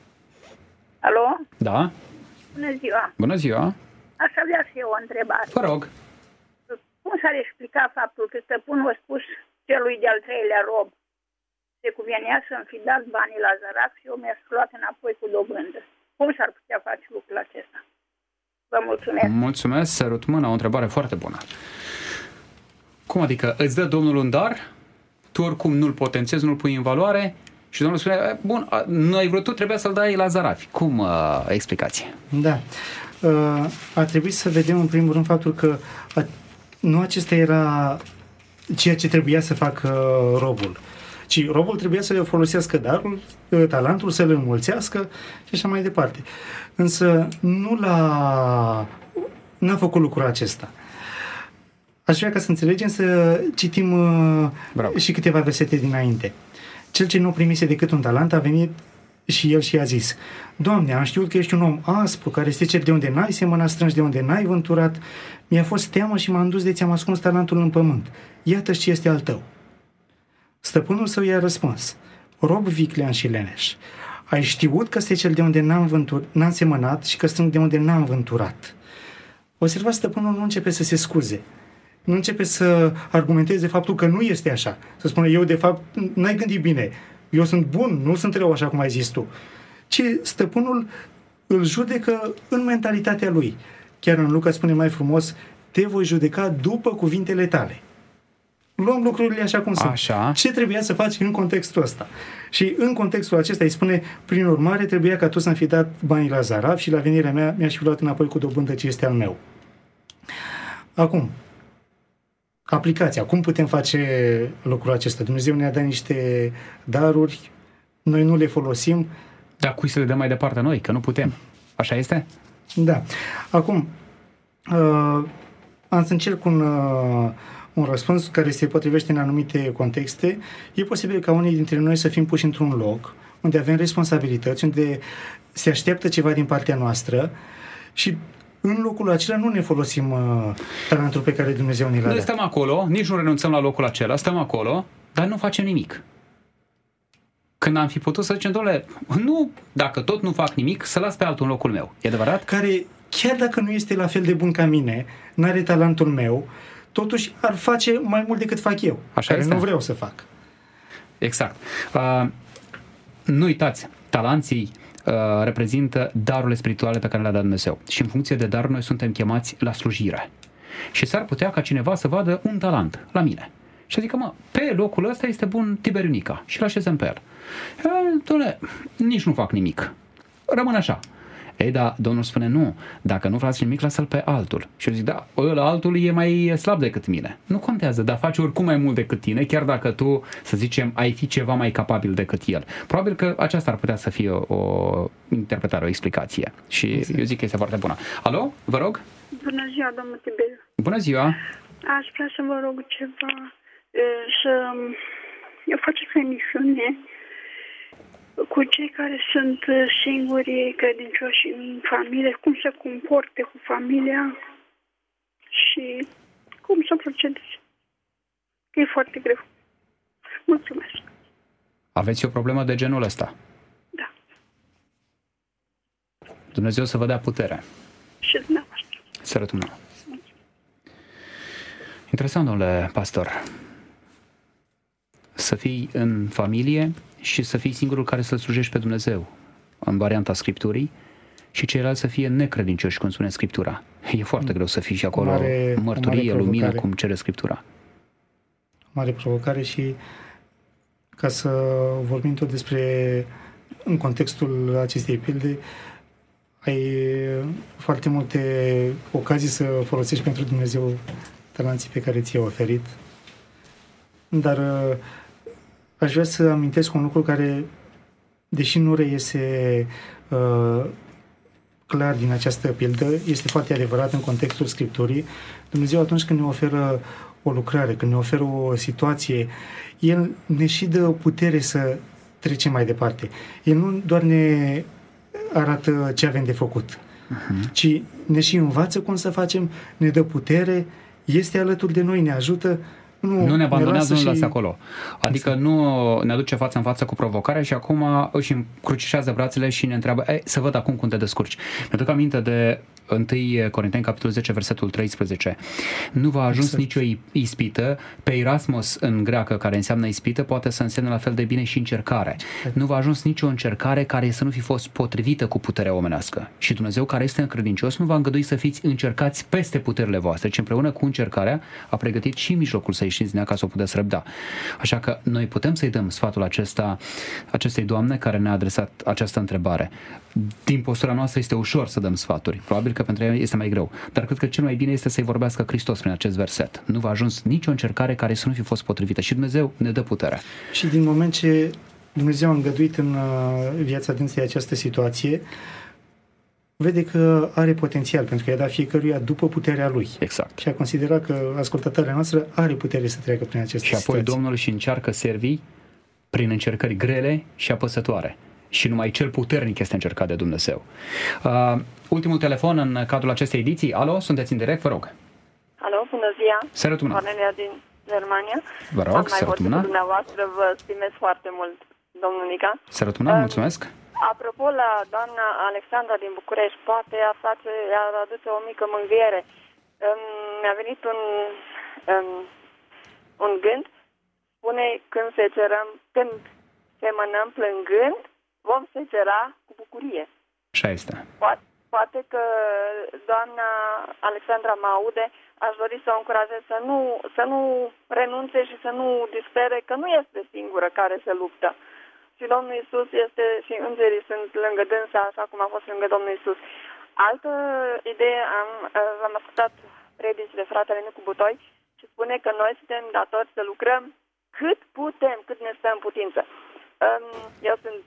Alo? Da. Bună ziua. Bună ziua. Aș avea și eu o întrebare. Vă rog. Cum s-ar explica faptul că stăpânul a spus celui de-al treilea rob se cuvenea să-mi fi dat banii la zaraf și eu mi-aș fi luat înapoi cu dobândă. Cum s-ar putea face lucrul acesta? Vă mulțumesc. Mulțumesc, sărut mâna, o întrebare foarte bună. Cum adică îți dă Domnul un dar, tu oricum nu-l potențezi, nu-l pui în valoare și Domnul spune, bun, nu ai vrut tu, trebuia să-l dai la zaraf. Cum uh, explicație? Da. Uh, a trebuit să vedem în primul rând faptul că a, nu acesta era ceea ce trebuia să facă uh, robul, ci robul trebuia să le folosească darul, uh, talentul, să-l înmulțească și așa mai departe. Însă nu l-a, n-a făcut lucrul acesta. Aș vrea ca să înțelegem să citim uh, și câteva versete dinainte. Cel ce nu primise decât un talent a venit și el și a zis: Doamne, am știut că ești un om aspru, care este cel de unde n-ai semănat, strângi de unde n-ai vânturat. Mi-a fost teamă și m-am dus de ți-am ascuns talentul în pământ. Iată ce este al tău. Stăpânul său i-a răspuns: rob viclean și leneș, ai știut că este cel de unde n-am, vântur, n-am semănat și că strâng de unde n-am vânturat. Observați, stăpânul nu începe să se scuze. Nu începe să argumenteze faptul că nu este așa. Să spună, eu de fapt n-ai gândit bine. Eu sunt bun, nu sunt rău așa cum ai zis tu. Ci stăpânul îl judecă în mentalitatea lui. Chiar în Luca spune mai frumos: te voi judeca după cuvintele tale. Luăm lucrurile așa cum sunt. Așa. Ce trebuia să faci în contextul ăsta? Și în contextul acesta îi spune: prin urmare trebuia ca tu să-mi fi dat banii la zaraf și la venirea mea mi-aș fi luat înapoi cu dobândă ce este al meu. Acum, aplicația. Cum putem face lucrul acesta? Dumnezeu ne-a dat niște daruri, noi nu le folosim. Dar cui să le dăm mai departe noi? Că nu putem. Așa este? Da. Acum, uh, am să încerc un, uh, un răspuns care se potrivește în anumite contexte. E posibil ca unii dintre noi să fim puși într-un loc unde avem responsabilități, unde se așteaptă ceva din partea noastră și în locul acela nu ne folosim uh, talentul pe care Dumnezeu ne l-a dat. Noi stăm acolo, nici nu renunțăm la locul acela, stăm acolo, dar nu facem nimic. Când am fi putut să zicem, doamne, nu, dacă tot nu fac nimic, să las pe altul în locul meu. E adevărat? Care, chiar dacă nu este la fel de bun ca mine, n-are talentul meu, totuși ar face mai mult decât fac eu. Așa care este. Nu vreau să fac. Exact. Uh, nu uitați, talenții uh, reprezintă darurile spirituale pe care le-a dat Dumnezeu. Și în funcție de dar, noi suntem chemați la slujire. Și s-ar putea ca cineva să vadă un talent la mine. Și zică, mă, pe locul ăsta este bun Tiberiu Nica. Și îl așezăm pe el. Doamne, nici nu fac nimic. Rămân așa. Ei, da, Domnul spune, nu, dacă nu faci nimic, lasă-l pe altul. Și eu zic, da, ăla altul e mai slab decât mine. Nu contează, dar faci oricum mai mult decât tine, chiar dacă tu, să zicem, ai fi ceva mai capabil decât el. Probabil că aceasta ar putea să fie o, o interpretare, o explicație. Și exact. Eu zic că este foarte bună. Alo, vă rog? Bună ziua, domnul Tiberiu. Bună ziua. Aș vrea să vă rog ceva, să eu faceți o emisiune cu cei care sunt singuri credincioși în familie, cum se comporte cu familia și cum să procedeze. E foarte greu. Mulțumesc. Aveți o problemă de genul ăsta? Da. Dumnezeu să vă dea putere. Și dumneavoastră. Sărătul meu. Interesant, domnule pastor. Să fii în familie și să fii singurul care să-L slujești pe Dumnezeu, în varianta Scripturii, și ceilalți să fie necredincioși, cum spune Scriptura. E foarte greu să fii și acolo mare, mărturie, lumină, cum cere Scriptura. Mare provocare și ca să vorbim tot despre, în contextul acestei pilde, ai foarte multe ocazii să folosești pentru Dumnezeu talenții pe care ți-i-a oferit. Dar aș vrea să amintesc un lucru care, deși nu reiese uh, clar din această pildă, este foarte adevărat în contextul Scripturii. Dumnezeu, atunci când ne oferă o lucrare, când ne oferă o situație, El ne și dă putere să trecem mai departe. El nu doar ne arată ce avem de făcut, uh-huh. ci ne și învață cum să facem, ne dă putere, este alături de noi, ne ajută. Nu, nu ne abandonează, ne nu și... lasă acolo. Adică exact. Nu ne aduce față în față cu provocarea și acum își încrucișează brațele și ne întreabă, ei, să văd acum cum te descurci. Mi-aduc aminte de întâi Corinteni, capitolul zece, versetul treisprezece. Nu v-a ajuns exact. nicio ispită, pe Erasmus în greacă, care înseamnă ispită, poate să însemne la fel de bine și încercare. Exact. Nu v-a ajuns nicio încercare care să nu fi fost potrivită cu puterea omenească. Și Dumnezeu, care este încredincios, nu va îngădui să fiți încercați peste puterile voastre, ci împreună cu încercarea a pregătit și mijlocul să ieșiți din ea ca să o puteți răbda. Așa că noi putem să-i dăm sfatul acesta, acestei doamne care ne-a adresat această întrebare. Din postura noastră este ușor să dăm sfaturi. Probabil că pentru ea este mai greu. Dar cred că cel mai bine este să-i vorbească Hristos prin acest verset. Nu va ajuns nicio încercare care să nu fi fost potrivită. Și Dumnezeu ne dă puterea. Și din moment ce Dumnezeu a îngăduit în viața dânsei această situație, vede că are potențial, pentru că i-a dat fiecăruia după puterea lui. Exact. Și a considerat că ascultătoarea noastră are putere să treacă prin aceste situații. Și apoi situații. Domnul își încearcă servii prin încercări grele și apăsătoare. Și numai cel puternic este încercat de Dumnezeu. Uh, ultimul telefon în cadrul acestei ediții. Alo, sunteți în direct, vă rog. Alo, bună ziua. Sărătul mâna. Cornelia din Germania. Vă rog, sărătul mâna. Dumneavoastră vă stimez foarte mult, domnul Nica. Sărătul mâna, uh, mulțumesc. Apropo, la doamna Alexandra din București, poate a face, a aduce o mică mângâiere. Um, mi-a venit un, um, un gând. Spune, când secerăm, când semănăm plângând, vom secera cu bucurie. Așa este. Poate, poate că doamna Alexandra mă aude, aș dori să o încurajez să nu, să nu renunțe și să nu dispere, că nu este singură care se luptă. Și Domnul Iisus este, și îngerii sunt lângă dânsa, așa cum a fost lângă Domnul Iisus. Altă idee, am, am ascultat predici de fratele Nicu Butoi și spune că noi suntem datori să lucrăm cât putem, cât ne stă în putință. Eu sunt,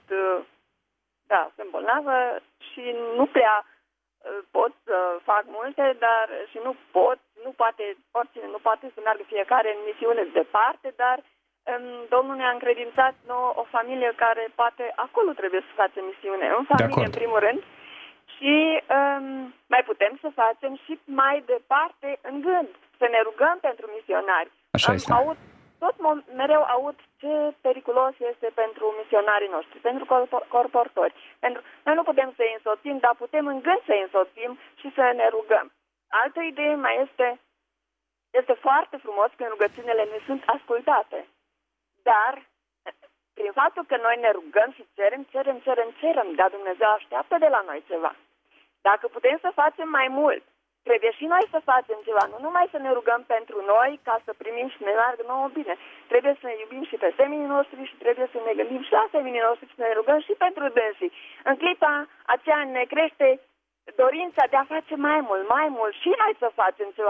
da, sunt bolnavă și nu prea pot să fac multe, dar și nu pot, nu poate, oricine nu poate să meargă fiecare în misiune departe, dar Domnul ne-a încredințat nouă o familie care poate acolo trebuie să facem misiune, în familie în primul rând, și um, mai putem să facem și mai departe în gând, să ne rugăm pentru misionari. Așa este. Aud, tot mereu aud ce periculos este pentru misionarii noștri, pentru corportori. Pentru, noi nu putem să-i însoțim, dar putem în gând să-i însoțim și să ne rugăm. Altă idee mai este, este foarte frumos când rugăciunile ne sunt ascultate. Dar, prin faptul că noi ne rugăm și cerem, cerem, cerem, cerem, dar Dumnezeu așteaptă de la noi ceva. Dacă putem să facem mai mult, trebuie și noi să facem ceva, nu numai să ne rugăm pentru noi ca să primim și ne meargă nouă bine. Trebuie să ne iubim și pe seminii noștri și trebuie să ne gândim și la seminii noștri și să ne rugăm și pentru dânsii. În clipa aceea ne crește dorința de a face mai mult, mai mult și noi să facem ceva.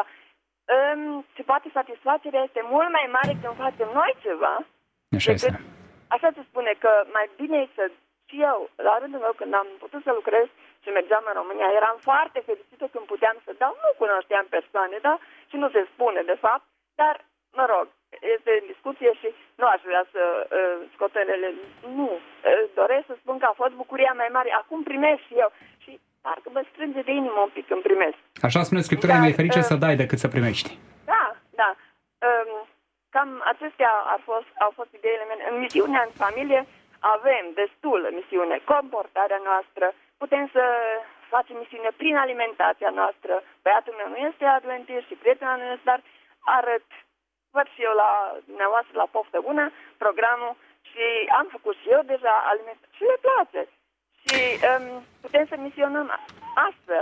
Și poate satisfacerea este mult mai mare când facem noi ceva. Așa este. Așa se spune că mai bine e să... Și eu, la rândul meu, când am putut să lucrez și mergeam în România, eram foarte fericită când puteam să dau. Nu cunoșteam persoane, da? Și nu se spune, de fapt. Dar, mă rog, este în discuție și nu aș vrea să uh, scot elele. Nu. Uh, doresc să spun că a fost bucuria mai mare. Acum primesc și eu. Și parcă mă strânge de inimă un pic când primesc. Așa spune Scriptura, e mai ferice uh, să dai decât să primești. Da, da. Um, cam acestea au fost, au fost ideile mele. În misiunea în familie avem destul misiune, comportarea noastră, putem să facem misiune prin alimentația noastră. Băiatul meu nu este adventist și prietena nu este, dar arăt, văd și eu la dumneavoastră la Poftă Bună, programul, și am făcut și eu deja alimentație și le place. Și um, putem să misionăm astfel.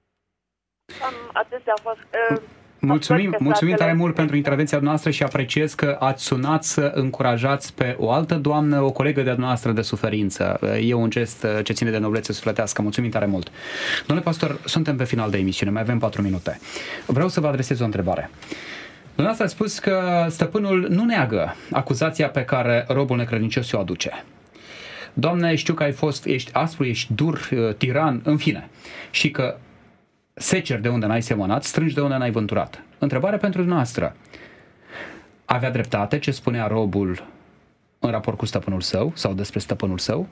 Cam acestea au fost... Uh, Mulțumim, mulțumim tare mult pentru intervenția noastră și apreciez că ați sunat să încurajați pe o altă doamnă, o colegă de-a noastră de suferință. E un gest ce ține de noblețe sufletească. Mulțumim tare mult. Domnule pastor, suntem pe final de emisiune, mai avem patru minute. Vreau să vă adresez o întrebare. Dumneavoastră ați spus că stăpânul nu neagă acuzația pe care robul necredincios o aduce. Doamne, știu că ai fost, ești aspru, ești dur, tiran, în fine. Și că seceri de unde n-ai semănat, strângi de unde n-ai vânturat. Întrebare pentru dumneavoastră. Avea dreptate ce spunea robul în raport cu stăpânul său sau despre stăpânul său?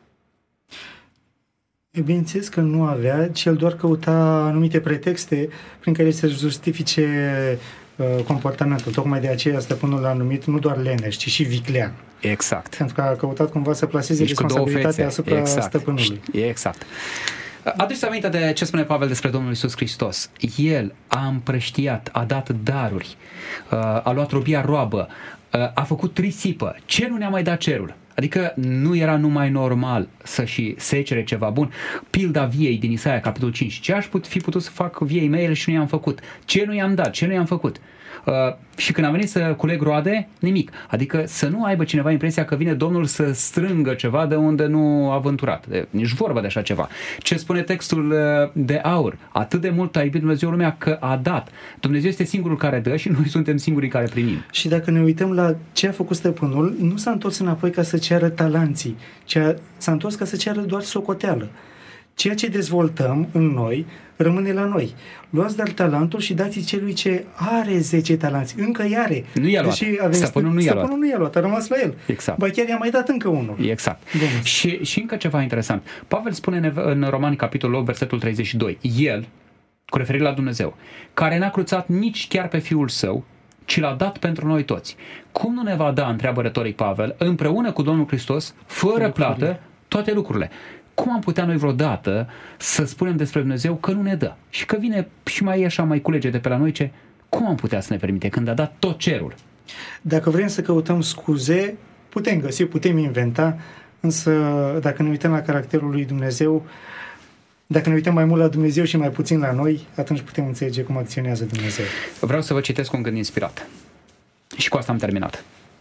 E bineînțeles că nu avea, ci el doar căuta anumite pretexte prin care să justifice uh, comportamentul. Tocmai de aceea stăpânul l-a numit nu doar leneș, ci și viclean. Exact. Pentru că a căutat cumva să plaseze responsabilitatea asupra exact. stăpânului. Exact. Aduceți aminte de ce spune Pavel despre Domnul Iisus Hristos. El a împrăștiat, a dat daruri, a luat robia roabă, a făcut risipă. Ce nu ne-a mai dat cerul? Adică nu era numai normal să și secere ceva bun. Pilda viei din Isaia, capitolul cinci. Ce aș put, fi putut să fac viei mele și nu i-am făcut? Ce nu i-am dat? Ce nu i-am făcut? Uh, și când am venit să culeg roade, nimic. Adică să nu aibă cineva impresia că vine Domnul să strângă ceva de unde nu a vânturat. De, nici vorba de așa ceva. Ce spune textul uh, de aur? Atât de mult a iubit Dumnezeu lumea că a dat. Dumnezeu este singurul care dă și noi suntem singurii care primim. Și dacă ne uităm la ce a făcut stăpânul, nu s-a întors înapoi ca să ceară talanții, ci s-a întors ca să ceară doar socoteală. Ceea ce dezvoltăm în noi rămâne la noi. Luați dar talentul și dați celui ce are zece talanți. Încă i-are. Nu i-a luat. Stăpânul nu i-a luat. Stăpânul nu i-a luat, a rămas la el. Exact. Ba chiar i-a mai dat încă unul. Exact. Și, și încă ceva interesant. Pavel spune în Romani, capitolul opt, versetul treizeci și doi. El, cu referire la Dumnezeu, care n-a cruțat nici chiar pe Fiul Său, ci l-a dat pentru noi toți. Cum nu ne va da, întreabă retoric Pavel, împreună cu Domnul Hristos, fără plată, toate lucrurile? Cum am putea noi vreodată să spunem despre Dumnezeu că nu ne dă? Și că vine și mai e așa, mai culege de pe la noi ce? Cum am putea să ne permite când a dat tot cerul? Dacă vrem să căutăm scuze, putem găsi, putem inventa, însă dacă ne uităm la caracterul lui Dumnezeu, dacă ne uităm mai mult la Dumnezeu și mai puțin la noi, atunci putem înțelege cum acționează Dumnezeu. Vreau să vă citesc un gând inspirat. Și cu asta am terminat.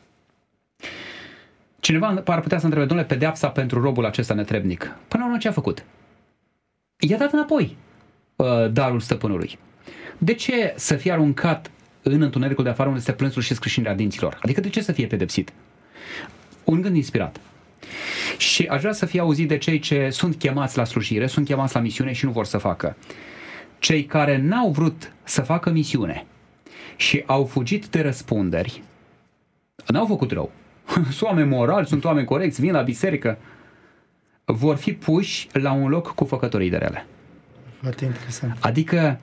Cineva ar putea să întrebe, domnule, pedeapsa pentru robul acesta netrebnic. Până la urmă ce a făcut? I-a dat înapoi uh, darul stăpânului. De ce să fie aruncat în întunericul de afară unde este plânsul și scrâșnirea dinților? Adică de ce să fie pedepsit? Un gând inspirat. Și aș vrea să fie auzit de cei ce sunt chemați la slujire, sunt chemați la misiune și nu vor să facă. Cei care n-au vrut să facă misiune și au fugit de răspunderi, n-au făcut rău. Sunt oameni morali, sunt oameni corecți, vin la biserică, vor fi puși la un loc cu făcătorii de rele. Foarte interesant. Adică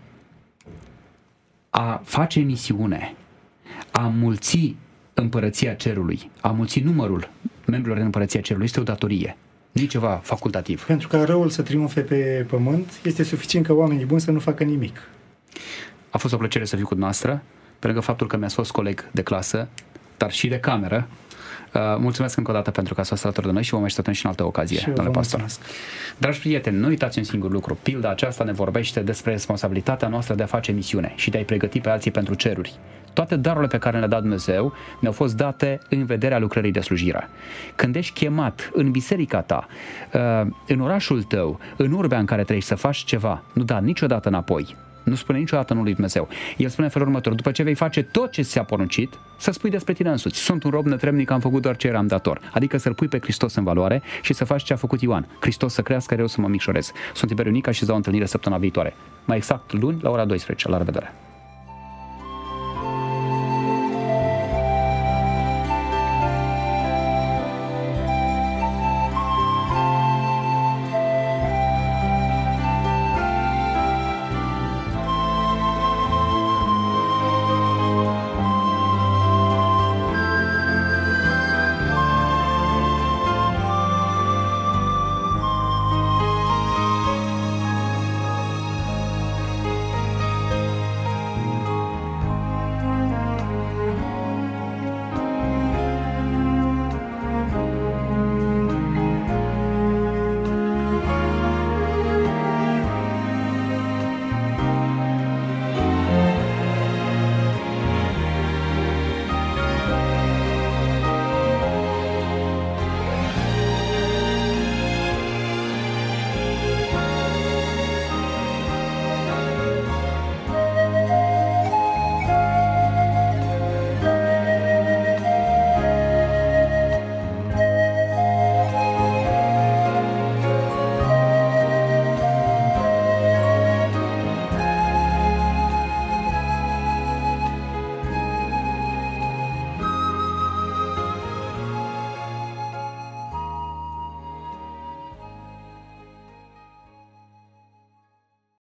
a face misiune, a mulți împărăția cerului, a mulți numărul membrilor în împărăția cerului este o datorie, nu e ceva facultativ. Pentru ca răul să triumfe pe pământ, este suficient ca oamenii buni să nu facă nimic. A fost o plăcere să fiu cu dumneavoastră, pe lângă faptul că mi-ați fost coleg de clasă, dar și de cameră. Uh, mulțumesc încă o dată pentru că ați fost alături de noi și vă mai așteptăm și în altă ocazie, domnule pastor. Mulțumesc. Dragi prieteni, nu uitați un singur lucru. Pilda aceasta ne vorbește despre responsabilitatea noastră de a face misiune și de a-i pregăti pe alții pentru ceruri. Toate darurile pe care le-a dat Dumnezeu ne-au fost date în vederea lucrării de slujire. Când ești chemat în biserica ta, în orașul tău, în urbea în care trăiești să faci ceva, nu da niciodată înapoi. Nu spune niciodată nu lui Dumnezeu. El spune în felul următor: după ce vei face tot ce ți-a poruncit, să spui despre tine însuți: sunt un rob netrebnic, am făcut doar ce eram dator. Adică să-L pui pe Hristos în valoare și să faci ce a făcut Ioan. Hristos să crească, eu să mă micșorez. Sunt Tiberiu Nica și îți dau o întâlnire săptămâna viitoare. Mai exact luni la ora douăsprezece. La revedere!